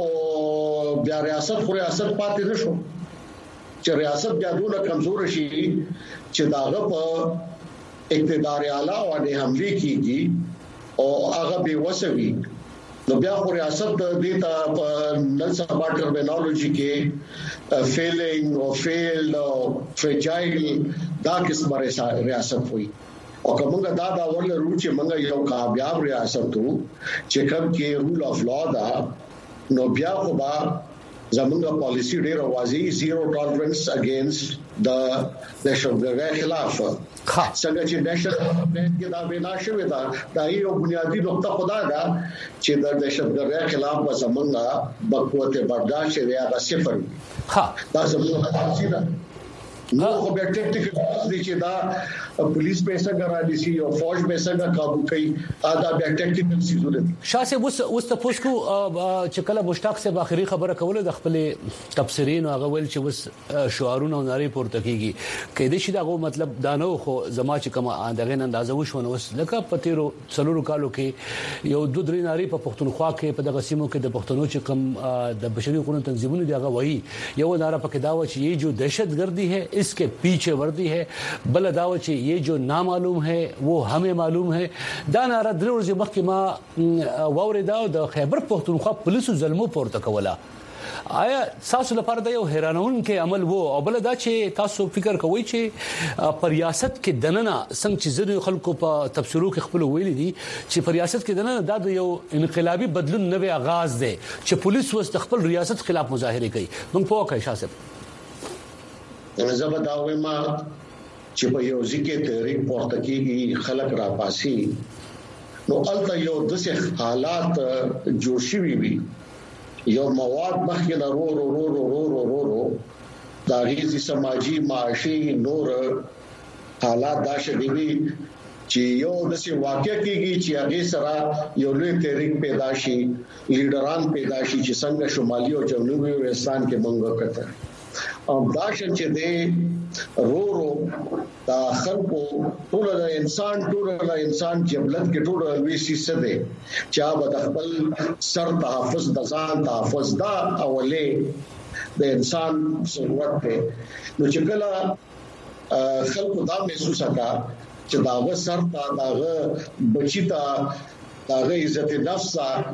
بیا ریاست پاتې نشو چې ریاست بیا دونه کمزور شي چې داغه په اقتدار اعلی باندې حمله کیږي او هغه به وسوي نو بیا خو ریاست د دې په نن سبا ټرمینالوژي کې فیلینګ او فیل او فریجایل دا قسمه ریاست وي او کومه دا ورل روچ منګه یو کامیاب ریاست وو چې کوم کې رول اف لا دا نو بیا خو با زمونږه پالیسی ډیر واضح زیرو ټالرنس اگینست د دهشتګردۍ خلاف څنګه چې دهشتګردۍ کې دا وینا شوې دا یو بنیادی نقطه خدا ده چې د دهشتګردۍ خلاف به زمونږه بقوت برداشت دی هغه صفر دا زموږه پالیسی ده نو خو به ټیکټیکل دي چې دا پولیس پیسې ګرځي شي او فوج پیسې قابو کوي دا به ټیکټیکل سيزونه دي شاسه اوس تاسو کو چې کله مشتاق صاحب اخري خبره کوله د خپل تفسیرین او غوول چې وس شعارونه او ناری پورته کیږي کله چې دا مطلب دانو خو زما چې کوم دغه اندازه وشونه وس لکه پتیرو څلورو کالو کې یو دوه درې ناری په پښتونخوا کې په دغه سیمو کې د پښتنو چې کوم د بشري حقوقو تنظیمونو دغه وایي یو ناره پکې دا و چې یہ جو دهشتګردی ہے इसके पीछे वर्दी है बल दावची ये जो नामालूम है वो हमें मालूम है دا ناره درو ورځې مخکې ما واوریدا د خیبر پختونخوا پولیسو ظلمو پورته کوله آیا تاسو لپاره دا یو حیرانون کې عمل وو او بل دا چې تاسو فکر کوئ چې پر ریاست کې دننه څنګه چې زړه خلکو په تفسیرو کې خپل ویل دي چې پر ریاست کې دننه دا یو انقلابي بدلون نوې آغاز دی چې پولیس وس خپل ریاست خلاف مظاهره کوي موږ په وکه شاسب زبداوي ما چې په یو ځکه تحریک پورته کیږي خلک را پاسي نو الته یو داسې حالات جوړ شوي وي یو مواد مخکې رو دا غیزي سماجی معاشي نور حالات دا شوي چې یو داسې واقع کیږي چې هغه سره یو لوی تحریک پیدا شي لیډران پیدا شي چې څنګه شمالي او جنوبي افغانستان کې منګو کړه او دا چې د رورو دا خلکو ټول انسان جبلت کې ټول وی سي سده چا به خپل سر تحفظ د ځان تحفظ دا اوله د انسان ضرورت ده. نو چې کله خلکو دا محسوس وکړه چې داغه سر ته داغه بچی ته داغه عزت نفس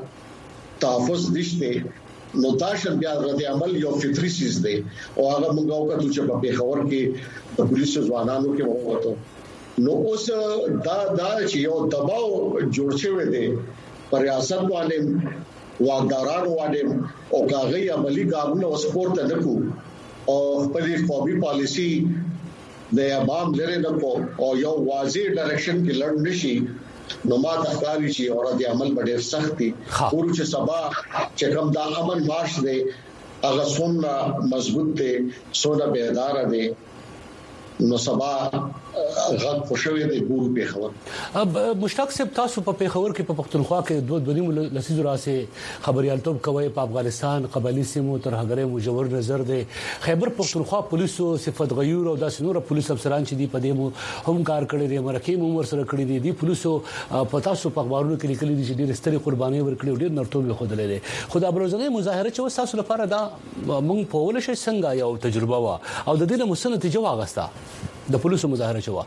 تحفظ نشته نو تاسو بیا رد عمل یو فطری چیز دی او هغه موږ وکړو چې په پیښور کې د پولیسو ځوانانو کې وته نو اوس دا چې یو دباو جوړ شوی دی پر ریاست والے واقداران والے او کاغی عملی قانون او سپورت نکو او خپل قومي پالیسی د عوام لري نکو او یو واضح ډایرکشن کې لړ نشي نو ما تخکاری چې اور د عمل ډېر سختي ورو چې سبا چې کوم دا امن مارش دی هغه څومره مضبوط دی څومره بیدار دی نو سبا غږ خوشوي دی ګورو په خبر. اب مشتاق صاحب تاسو په پیښور کې په پښتونخوا کې دوه لسیزو راسه خبريالتوب کوي په افغانستان قبایلی سیمو تر هغه مجور نظر دی خیبر پښتونخوا پولیسو صفت غیور او د سنور پولیس افسران چې دی په دې هم کار کړی دی مرکه عمر سره کړی دی پولیسو په تاسو په اخبارونو کې لیکلي دي چې ډېر ستري قرباني ورکړي ډېر نرتوب خودلې دي خدا بروزنه مظاهره چې تاسو لپاره دا موږ په ولشه څنګه یو تجربه وا او د دې له مستند نتیجه واغستا د پولیسو مظاهره شوه.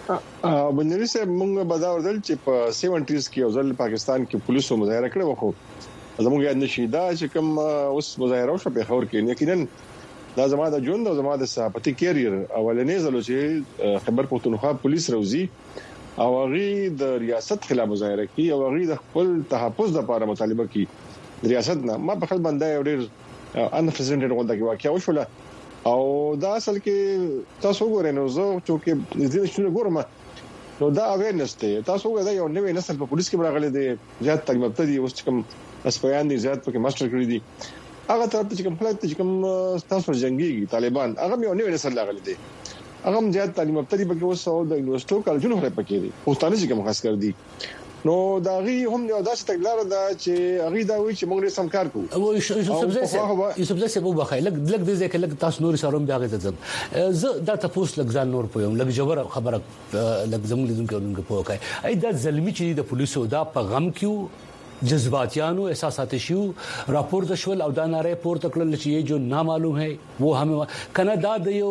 بنری صاحب موږ بداور دل چې په 70s کې اوزل پاکستان کې پولیسو مظاهره کړې وخو زموږ یاد نشي دا چې کوم اوس مظاهره شو په خبر کې یقینا دا زموږ د ژوند او زموږ د صحافتي کیریر اولنې ځلو چې خبر پښتونخوا پولیس روزي او غي د ریاست خلاف مظاهره کوي او غي د خپل تحفظ لپاره مطالبه کوي ریاست نه ما په خپل باندې ډېر انفرزنټډ غونډه کې واقع وشوله او دا اصل کې تاسو وګورئ نو زه چې دې شنو ګورم نو دا اویرنس ته تاسو وګورئ یو نوې نسل په پولیس کې راغلي دي زیات تعلیم ابتدي اوس کوم اسپیان دي زیات پکې ماستر کړی دي هغه طرف ته کوم فلټ چې کوم تاسو جنگي طالبان هغه یو نوې نسل راغلي دي هغه زیات تعلیم ابتدي پکې اوس او د یونیورسيټو کالجونو لپاره پکې دي پښتانه چې کوم خاص کړ دي نو دا غي هم یو داسې تګلار ده چې غي دا وی چې موږ سم کار کوو او یوسف زه سبب بخای لګ دې ځکه لګ تاسو نور سروم بیا غته زم زه دا تاسو لګ ځان نور پوم لګ جوړ خبره لګ زموږ لیدونکو پوکای اې دا ظلمي چې د پولیسو دا پیغام کیو जज्बातियानो एहसासात शू रापोर्ट दशवल और दा नारे पोर तकल ये जो ना मालूम है वो हमें कनाडा दियो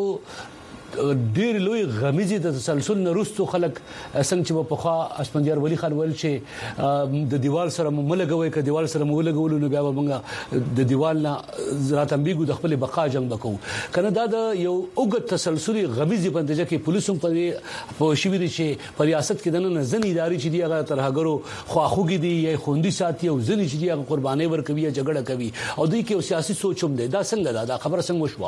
ډیر لوی غمیزه د تسلسل نرستو خلک څنګه چې په خوا اسپندیار ولی خان ول چې د دیوال سره ملګوي ک دیوال سره مولګول نو بیا موږ د دیوال نه راتمبیګو د خپل بقا جنگ وکړو کنه دا د یو اوګ تسلسلي غمیزه بندجه کې پولیسو په شویری چې په ریاست کې د نن ځنی اداري چې دی هغه ترهګرو خواخوږي دی یا خوندي ساتي او ځنی چې دی هغه قرباني ورکوي یا جګړه کوي او دوی کې سیاسي سوچوم دی دا څنګه دا خبره څنګه وشوه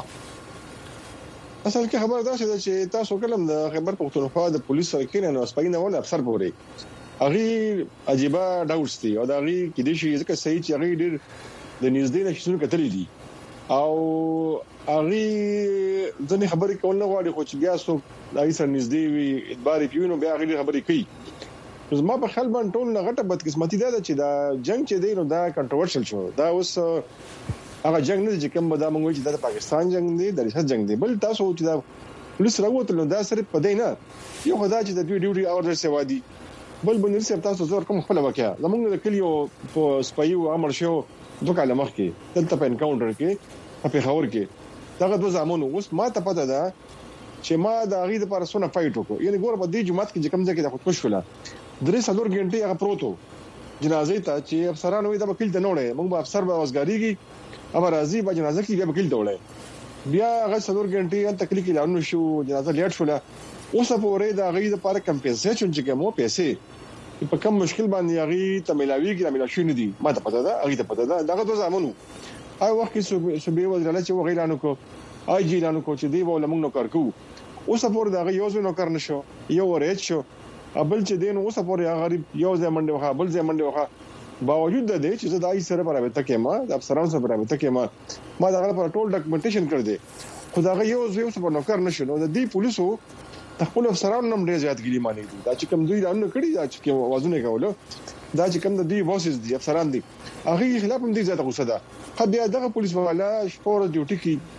اصل کې خبر دا چې تاسو کلم د خبر پښتونخوا د پولیس سره کې نه اسپاینه ول افسر پوري اغي عجيبه ډاوټس دي او دا غي کې د شي ځکه صحیح چې اغي ډیر د نږدې نشو کتلې دي او اغي ځنې خبرې کول نه غواړي خو چې بیا سو دای سره نږدې وي اعتبار پیونو بیا اغي خبرې کوي زما په خپل باندې ټول غټه بدقسمتي ده چې دا جنگ چې دی نو دا کنټروورشل شو دا اوس هغه جنگ نه چې کوم دا موږ چې د پاکستان جنگ دی د ریاست جنگ دی بل تاسو چې دا پولیس راوته نو دا صرف پدې نه یو خدای چې د ډیوټي اور سره وادي بل بنرسي تاسو زور کوم خپل واقعیا زموږ د کلیو په سپایو امر شو دوه کاله مخکې دلته په انکاونټر کې په خبر کې دا دوه زمونو اوس ما ته پته ده چې ما د غي د پرسونه فایټ وکړ یعنی ګور په دې جمعات کې کوم ځای کې د خودکش ولا درې څلور غنټې هغه پروتو جنازې ته چې افسرانو یې د وکیل ته نوړې موږ به افسر به وسګاریږي ابا راځي به جنازه کې بیا وکیل ته وړي بیا هغه څلور غنټې تکلیف لانو شو جنازه لیټ شوله اوس په اورې د غي د پاره کمپنسیشن چې کومو پیسې په کم مشکل باندې غي ته ملاوي کې ملا شو نه دي ما ته پته ده غي ته پته ده دغه دوه زمونو هغه وخت کې صوبې وزرا چې وغیرانو کو اي جی لانو کو چې دی ولا موږ نو کار کوو اوس په اورې دغه یو ځنو کار نشو یو ورېچ شو ابل چې دین اوس په اورې غریب یو ځای منډه وخه بل ځای منډه وخه باوجود د دې چې زه دای سره برابر تکې ما د افسرانو سره برابر تکې ما دا غره پر ټول ډاکومېنټیشن کړ دې خدای یو زیو څه په نوکر نشو نو د دې پولیسو خپل افسرانو نم ډېر زیات ګلی مانی دي دا چې کوم دوی رانه کړی دا چې کوم وازونه کوله دا چې کوم د دې واسز دي افسران دي هغه خلاف هم دې زیات غوسه ده خو بیا دغه پولیس والا شپور ډیوټي کې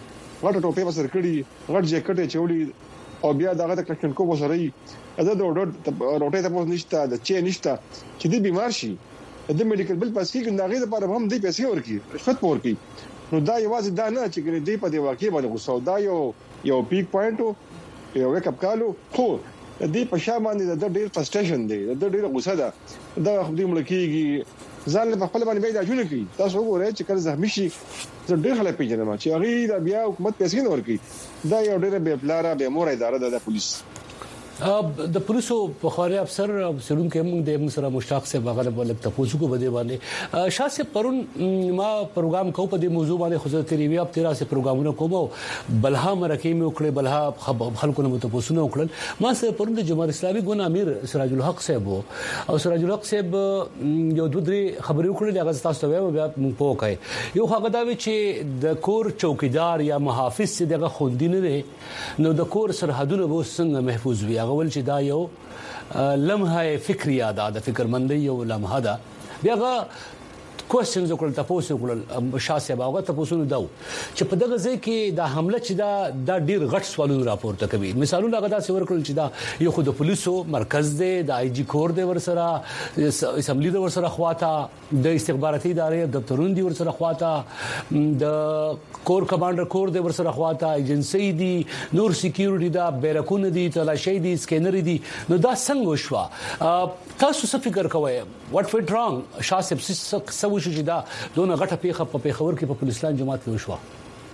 غټ ټوپه وسر کړی غټ جیکټ چولی او بیا دغه د کلکن کو وسري دا د روټه ته پوس نشته د چي نشته چې دی بیمار شي د میډیکل بل پاس کې ګنداغي لپاره هم دی پیسې ورکي رشوت ورکي نو دا یوازې دا نه چې ګنې دی په دی واقع باندې غوسه دا یو پیک پوینټ یو ویک اپ کالو خو د دې په شا باندې د ډېر فرستریشن دی د ډېر غوسه ده دا خو دې ملکیږي ځان په خپل باندې پیدا جوړ کړي تاسو وګورئ چې کله زخمی شي زه ډېر خلک پیژنم چې هغه د بیا حکومت پیسې نه ورکړي دا یو ډېر به پلاره به مور اداره ده د پولیس د پولیسو په خوري افسر سرون کې موږ د سره مشتاق سے بغیر ولک تاسو کو بده باندې شاسه پرون ما پروګرام کو په دې موضوع باندې خو ته ریوی اپ 13 سه پروګرامونه کوم بلها مرکه مې وکړه بلها خلکو نه متپوسونه وکړل ما سره پرون د جمهوریت اسلامي ګون امیر سراج الحق صاحب او سراج الحق صاحب یو دوه درې خبرې وکړې هغه تاسو ته بیا موږ پوکای یو هغه دا چې د کور چوکیدار یا محافظ دغه خوندینه نه نو د کور سرحدونه به څنګه محفوظ وي غول چې دا یو لمحه فکری ادا د فکرمندۍ یو لمحه ده بیا کوېسچنز وکړل تاسو وکړل شاسه باغه تاسو نو دا چې په دغه ځای کې دا حمله چې دا ډیر غټ سوالونه راپورته کوي مثالونه هغه دا څور کړل چې دا یو خود پولیسو مرکز دی د آی جی کور دی ورسره اسمبلی دی ورسره خواته د استخباراتي ادارې دفترون دی ورسره خواته د کور کمانډر کور دی ورسره خواته ایجنسی دی نور سکیورټي دا بیرکونه دي تلاشي دي سکینر دي نو دا څنګه وشو تاسو څه فکر کوئ واټ فیټ رانګ شاسب سو شو چې دا دونه غټه پیخه په پیښور کې په پولیسلان جماعت کې وشو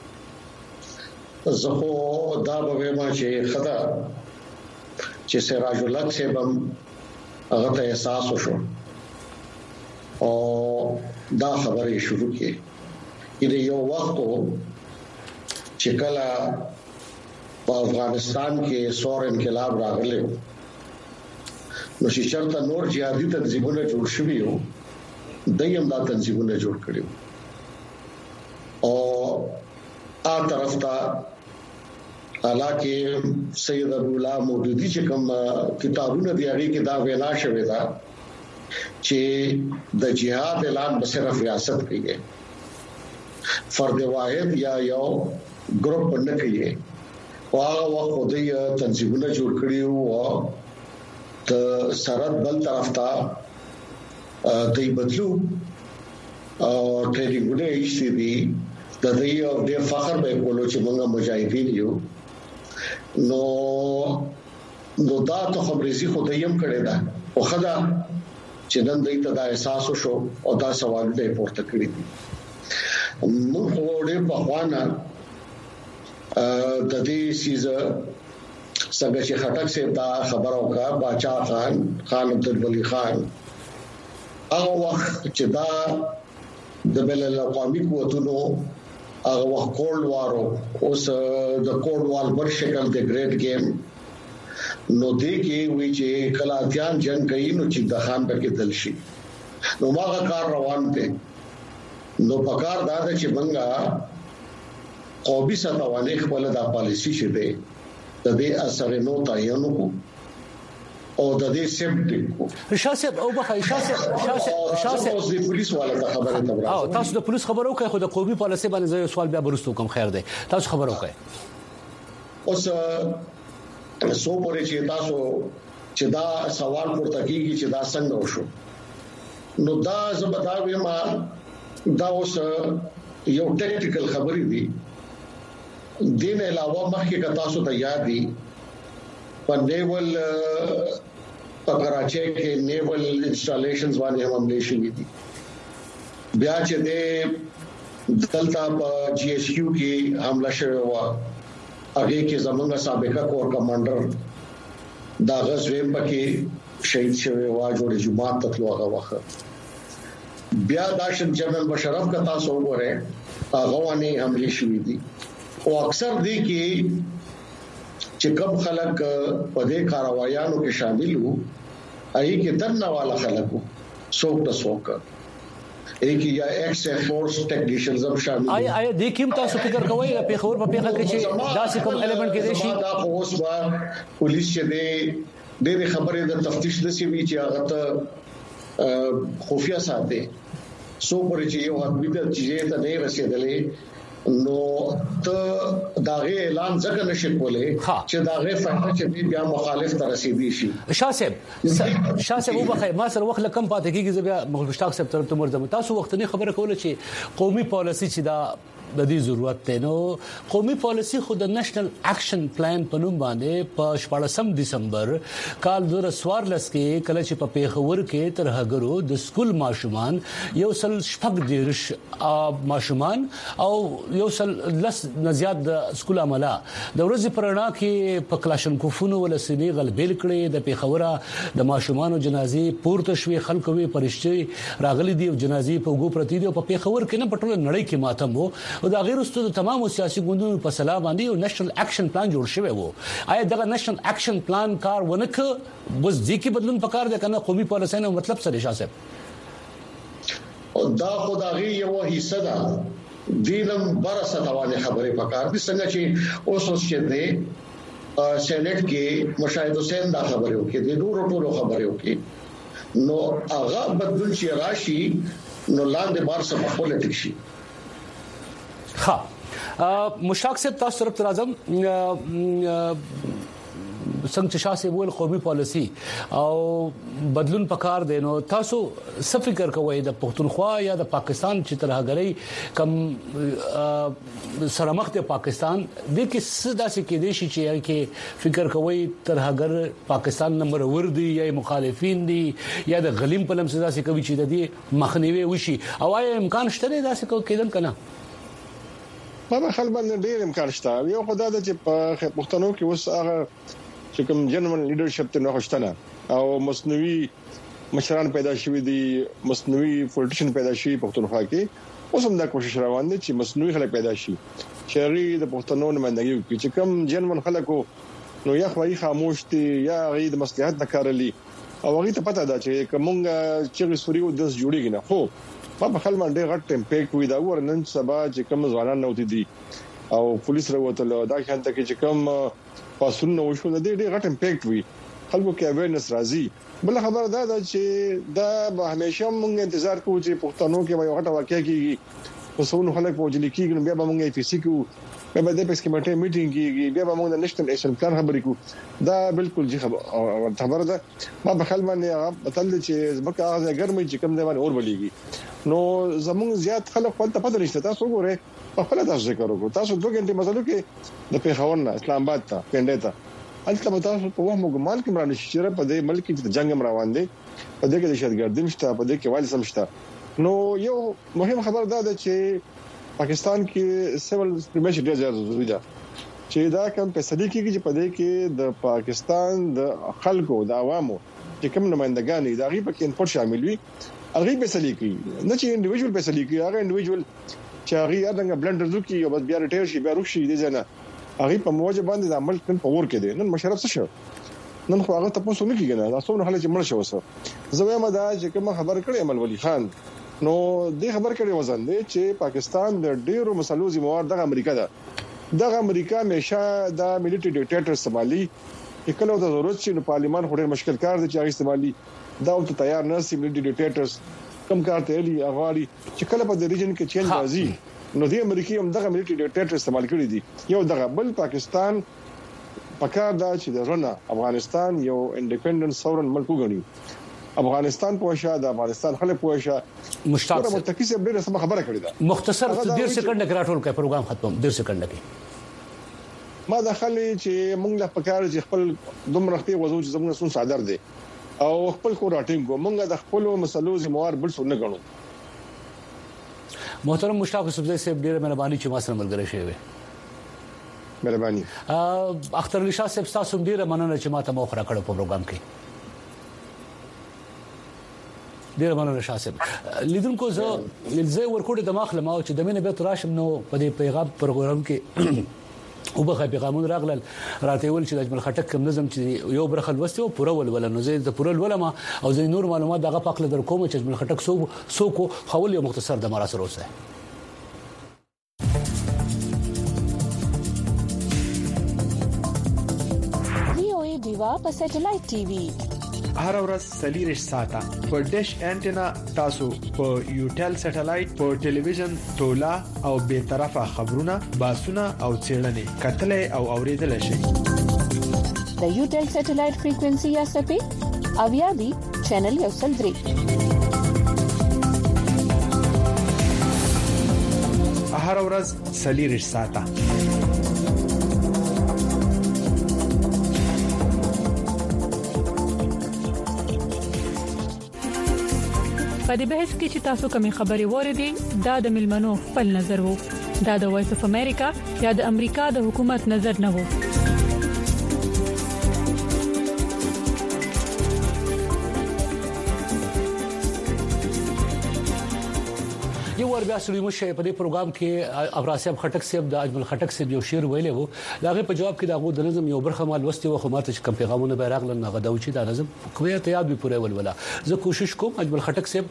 زه خو دا به ما چې خدا چې سراج الحق صاحب هغه ته احساس وشو او دا خبره شروع کړي د یو وخت چې کله په افغانستان کې سور انقلاب راغلی نو چې چرته نور جهادي تنظیمونه جوړ شوي وو دیم دا تنظیمونه جوړ کړي او ا طرف ته حالکه سید ابو الله مودودی چې کوم کتابونه دی هغه کې دا وینا شوی دا چې د جهاد اعلان به صرف ریاست کوي فرد واحد یا یو ګروپ نه کوي او هغه وخت د تنظیمونه جوړ کړي او د سرحد بل طرف ته دای بدلو او ټریډینګونه ایشي دي د دې او د فخر به کولو چې موږ مجاهدین یو نو دا ته خبرېزي خو دیم کړي دا او خدا چې نن دې ته دا احساس وشو او دا سوال دې پورته کړی دي موږ وړي په خوانه د دې سیزه څنګه چې خټک سي دا خبر اوکا باچا خان عبد الولی خان هغه وخت چې دا د بل الاقوامی قوتونو هغه وخت کولډ وار اوس د کولډ وار پر شکل د ګریټ گیم نو دې کې وی چې کله ځان جنگ کوي نو چې د خان پر کې دل شي نو ماغه کار روان دي نو پکار دا چې منګه قومي ساتوانه خپل د پالیسی شه دی د دې اثر نو تعین کو او د دې سیمټ کو شاسب او بخای شاسب اوس د پولیس والا خبره ته او تاسو د پولیس خبرو کوي خو د قومي پالیسي باندې یو سوال بیا برستو کوم خیر دی تاسو خبرو کوي اوس سو پورې چې تاسو چې دا سوال پورته کیږي چې دا څنګه وشو نو دا زبرداوی ما دا اوس یو ټیکټیکل خبرې دي دین علاوه مخکې کا تاسو ته یاد دي په نیول په کراچۍ کې نیول انسټالیشنز باندې هم حمله شوې دي بیا چې د دلته په جی ایس کیو کې حمله شوې و هغه کې زمونږ سابقہ کور کمانډر دا غزوې پکې شهید شوی و جوړ جماعت تطلو هغه وخت بیا داشن جنرال مشرف کا تاسو وګوره هغه باندې حمله شوې دي او اکثر دي کې چې کوم خلک په دې کاروایانو کې شامل وو اې کې دنه والا خلکو څوک د څوک ایک یا ایکس فورس ټیکنیشنز هم شامل آی دې کوم تاسو فکر کوئ په خبر په پیخه کې چې داسې کوم الیمنٹ کې دي شي دا اوس با پولیس چې دې خبرې د تفتیش د سی وی چې هغه ته خفیا ساتي سو پر چې یو حد دې چې ته نه رسیدلې نو ته داغه اعلان ځکه نشي کولای چې داغه فائدہ چې بیا مخالف تر رسیدي شي. شاسب وبخې ما سره وخت لکم پاتې کیږي زه بیا مشتاق صاحب طرف ته مرزم تاسو وخت نه خبره کوله چې قومي پالیسي چې دا د دې ضرورت ته نو قومي پالیسي خو د نېشنل اکشن پلان په نوم باندې په 14 دسمبر کال 2014 کې کله چې په پیښور کې تر هغرو د سکول ماشومان یو سل شپږ دیرش ماشومان او یو سل لس نزياد د سکول عمله د ورځې پرانا کې په کلاشنکوفونو ولسنی غلبېل کړي د پیښور د ماشومانو جنازې پورته شوې خلکو وی پرشتي راغلي دي او جنازې په وګو پرتی دي په پیښور کې نه پټول نړۍ کې ماتم وو او دا غیر واستو تمام سیاسي ګوندونو په سلا باندې یو نېشنل اکشن پلان جوړ شوی وو. آیا دا نېشنل اکشن پلان کار ونکه بس ځکه بدلون پکار دی کنه قومي پالیسي نه مطلب څه دی شاسب؟ او دا خدای یو حصہ ده دینم برسه توانه خبره پکار دي څنګه چې اوس چې دی سېنات کې مشاهد حسین دا خبره وکړي د نورو ټولو خبره وکړي نو هغه بدلون چې راشي نو لاندې بارسه په پولیټیک شي. مشتاق صاحب تاسو طرف راځم څنګه چې شاسې ول قومي پالیسي او بدلون پکار دی نو تاسو څه فکر کوئ د پښتونخوا یا د پاکستان چې تر هغه کم سره مخ د پاکستان د کې څه داسې کې دي چې کې فکر کوئ تر هغه پاکستان نمبر ور دي یا مخالفین دي یا د غلیم په لمس داسې کوي چې د دې مخنیوي وشي او آیا امکان شته داسې کېدل کنه؟ ما خل باندې ډېر امکان شته. یو خدای د چې په پښتنو کې اوس هغه چې کوم جنرال لیډرشپ ته نه خوشتنه او مصنوعي مشران پیدا شوي دي مصنوعي پولیټیشن پیدا شي پښتونخوا کې اوس هم دا کوشش روان دي چې مصنوعي خلک پیدا شي چې هغه د پښتنو نمائندګي کوي چې کوم جنرال خلکو نو یا خوای خاموش دي یا غي د مصلحت نه کارلي او هغه ته پته ده چې کومه چې سوريو د جوړیږي نه خو په خپل باندې غټ امپیکټ وي دا ورنن سبا چې کوم ځوانان نوتی دي او پولیس راوته دا خان ته چې کوم پاسون نو شو د دې غټ امپیکټ وي خلکو کې اویرنس راځي. بل خبر دا چې دا به همیشه موږ انتظار کوو چې پښتنو کې یو غټه واقعي کیږي وسونو خلک په وجلی کېږي بیا به موږ ای پی سی کو بیا به د پیس کمیټې میټینګ کیږي بیا به موږ د نېشنل اکشن پلان خبرې کوو دا بالکل جی خبره ده. ما په خپل باندې بتل چې زبکه هغه ګرمي چې کوم ځای باندې اور بلیږي نو زموږ زیات خلک خپل ته پته نشته. تاسو ګوره په خپل تاسو ذکر وکړو تاسو 2 غنټې مزلو کې د پیښور نه اسلام آباد ته پنده ته البته تاسو په وهم ګمان کې مرانه شي په دې ملک کې جنگ روان دي په دې کې د شهادګردي مشته په دې کې والي سمشته نو یو مهم خبر دا ده چې پاکستان کې سیول سپریمیشن ډیر زیات ضروري ده چې دا کوم فیصله کیږي چې په دې کې د پاکستان د خلکو د عوامو چې کوم نمائندګان دي دا غي په کې انپورټ شامل وي هغه فیصله کوي نه چې انډیویډوال فیصله کوي هغه انډیویډوال چې هغه څنګه بلندر دوکي او بس بیا ریټایر شي بیا روښي دي ځنه هغه په موجه باندې د عمل کن په ور کې دي نن مشرف څه شو نن خو هغه تاسو نه کیږي نه تاسو نه حل چې مړ شو وسه زه وایم دا چې کوم خبر کړي عمل ولی خان نو دې خبر کړي وزن دي چې پاکستان د ډیرو مسلو زموږ د امریکا ده د امریکا همیشه د ملټری ډیکټیټر استعمالي کله د ضرورت شي نو پارلیمان خوري مشکل کار دي چې هغه استعمالي دا ته تیار نه سي ملټری ډیکټیټرز کم کار ته لري اغواري چې کله په ریجن کې چینج راځي نو د امریکای هم دغه ملټری ډیکټیټر استعمال کړی دي یو دغه بل پاکستان پکار دا چې د رونه افغانستان یو انډیپندنت سورن ملک وګڼي افغانستان پوښه د افغانستان خلک پوښه مشتاق متکی سے ډیره سم خبره کړی دا مختصر 10 سکند کې راټول کړه پروګرام ختم 10 سکند کې ما داخلي چې موږ له پکار چې خپل دومره وخت وځو چې زموږ سون صادر دي او خپل کو راټینګو موږ د خپل مسلو زموار بل څه نه غنو. محترم مشتاق صاحب ډیره مهرباني چې ما سره ملګری شوی مهرباني اختر علي شاه صاحب تاسو ډیره مننه چې ما ته موخه راکړو په پروګرام کې ډیره مننه شاه صاحب لیدونکو زه ورکوټه دماغ لمه چې د مینه به تراشم نو په دې پیغام پروګرام کې او به پیغامونه راغلل راته ول چې د اجمل خټک کوم نظم چې یو برخه لوسته او پوره ول نو زه د پوره ولما او زه نور معلومات دغه پاکله در کوم چې اجمل خټک سو کو خول یو مختصر د مرا سره اوسه وی او ای دیوا په سټلایټ ټي وي هر ورځ 4 ساعته په ډیش انټینا تاسو په یوټل سټلایټ په ټلویزیون تولا او به طرفه خبرونه باسونه او چیرلنې کتلې او اوریدل شي د یوټل سټلایټ فریکوئنسي یا سپې او یا دی چینل یو سل 3 هر ورځ 4 ساعته په دې بحث کې چې تاسو کومې خبرې وریدي دا د ملمنو خپل نظر وو دا د وایس اف امریکا یا د امریکا د حکومت نظر نه وو یو ور بیا سړي مشه په دې پروګرام کې ابراسیب خټک صاحب د اجمل خټک صاحب یو شعر ویلی وو داغه په جواب کې داغه د نظم یو برخه مال وستي و خو ماته کم پیغامونه بیرغ لنه غداوچی دا نظم کوی ته یاد به پوره ولولا زه کوشش کوم اجمل خټک صاحب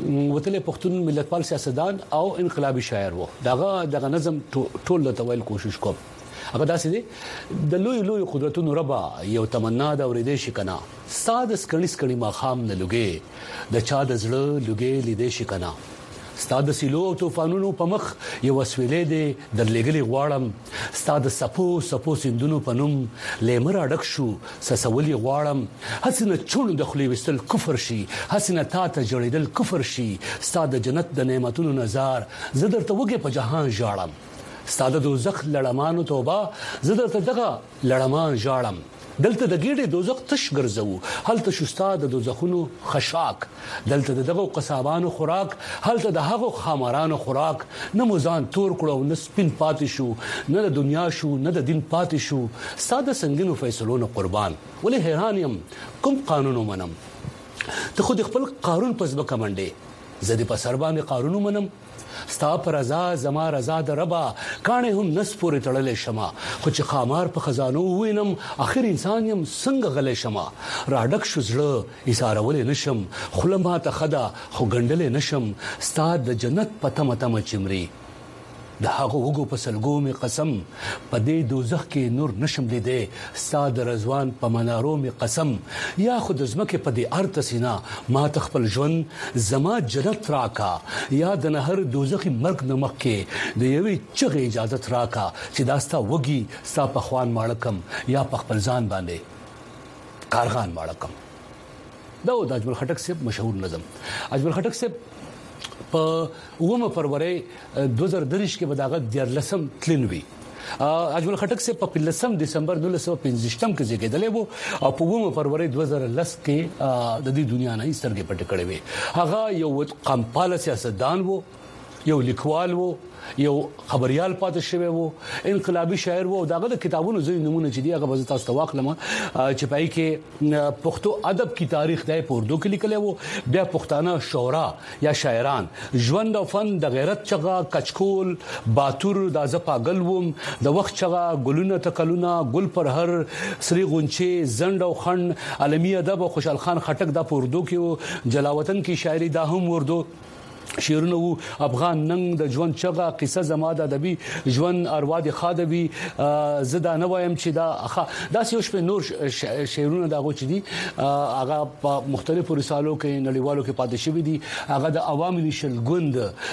وتل پښتون ملتپال سیاستدان او انقلابي شاعر وو داغه نظم ټول ته ویل کوشش کوم هغه داسې دي د لوی قدرتونو ربا یو تمنا دا ورېدې شي کنا ساده سکړی ما خام نه لګي د چا د زړه لګي لیدې شي کنا ستاد سیلو او طوفانونو په مخ یو وسویلې دي درلګلي غواړم ستاد سپو سندونو پنوم لمر اډک شو سسولي غواړم حسنه چون د خلی وستل کفر شي حسنه تا ته جوړیدل کفر شي ستاد جنت د نعمتونو نظر زدر ته وګه په جهان ژاړم ستاد دوزخ لړمانو توبه زدر ته دغه لړمان ژاړم دلته د ګیډې دوزخ تش ګرځو هلته شستا د دوزخونو خشاک دلته دغه قصابانو خوراک هلته د هغو خامارانو خوراک نه موزان تور کړو نه سپین پاتې شو نه د دنیا شو نه د دین پاتې شو ساده سنگینو فیصلونو قربان ولې حیران يم کوم قانونو منم ته خود خپل قانون پس بکمنډه زدي په سر باندې قانونو منم ستا پر رضا زما رضا د ربا کانه هم نس پورې تړلې شمه خو چې خامار په خزانو وینم اخر انسان يم څنګه غلې شمه راډک شو زړه ایثارول نشم خلما ته خدا خو ګندلې نشم ستا د جنت پته مته چمري د هغه وګو په سلګو می قسم په دې دوزخ کې نور نشم لیدې ساده رضوان په منارو می قسم یا خود زمکه په دې ارت سینا ما تخپل ژوند زما جنت راکا یا د نهر دوزخي مرګ نمک کې د یوې چغې اجازه راکا چې داستا وګي ستا په خوان مالکم یا په خپل ځان باندې کارغان مالکم دا د اجمل خټک صاحب مشهور نظم اجمل خټک صاحب په 9 فروری 2023 کې بداغت 14 تلنوي اجمل خټک سے په 15 دسمبر 1915 کې زیږیدلی وو او په 9 فروری 2010 کې د دې دنیا نه سترګې پټ کړې وي هغه یو قمپال سیاستدان وو یو لیکوال وو یو خبريال پاتې شوی وو انقلابي شاعر وو داغه د کتابونو زوی نمونه چې دی هغه به تاسو ته واخلم چې پای کې پښتو ادب کی تاریخ د اردو کې لیکل وو بیا پښتانه شعرا یا شاعران ژوند او فن د غیرت چغه کچکول باتور د زپاګل ووم د وخت چغه ګلونه تکلونه ګل پر هر سری غونچه زند او خن عالمي ادب خوشحال خان خټک د اردو کې جلاوطن کی شاعري دا هم اردو شیرونو افغان ننګ د ژوند چغه قصه زما د ادبي ژوند اروا د خادوي زدا نه وایم چې دا سیوش په نور شیرونو دغه چې دي هغه په مختلفو رسالو کې نړیوالو کې پاتې شوی دي هغه د عوامي نشل ګوند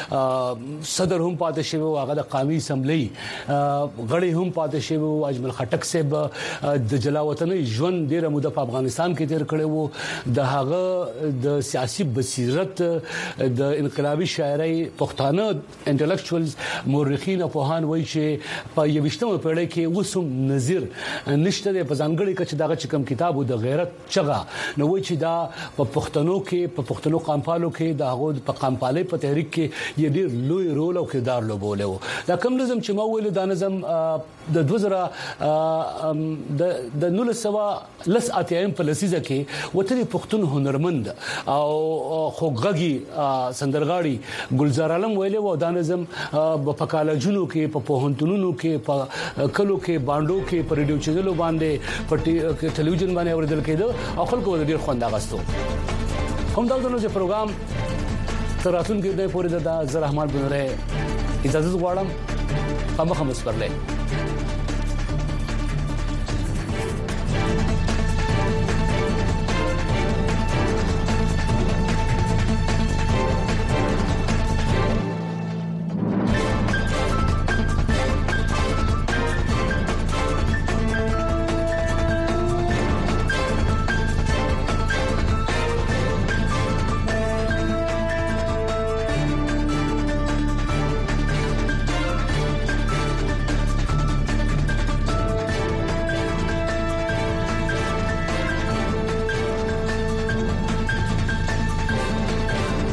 صدر هم پاتې شوی هغه د قومي اسمبلی غړي هم پاتې شوی اجمل خټک صاحب د جلاوطنۍ ژوند ډیره موده په افغانستان کې تیر کړی وو د هغه د سیاسي بصیرت د انقلابي شاعري پښتانه انټلیکچوالز مورخین او پوهان وایي چې په 21مه پیړۍ کې وسوم نظیر نشته د پزانګړي کچ دغه کم کتابو د غیرت چغه نو وایي چې دا په پښتنو کې په پښتنو قامپالو کې د هغه په قامپالۍ په تحریک کې یې ډیر لوی رول او کردار لوبولی وو دا کوم نظم چې ما ویل دا نظم د 2000 د 1980 په لسیزه کې وتري پښتون هنرمند او خوګغي سندرغاړي گلزار عالم ویلي و دا نظم په کالجونو کې په پوهنتونونو کې په کلو کې باندو کې په ریډیو چینلو باندې په ټلویزیون باندې اوریدل کېده او خلکو ډیر خوند اغستو هم دا د پروګرام تراتون کې د پوره د زرحمان بنوره اجازه غواړم خامخا مسپرلې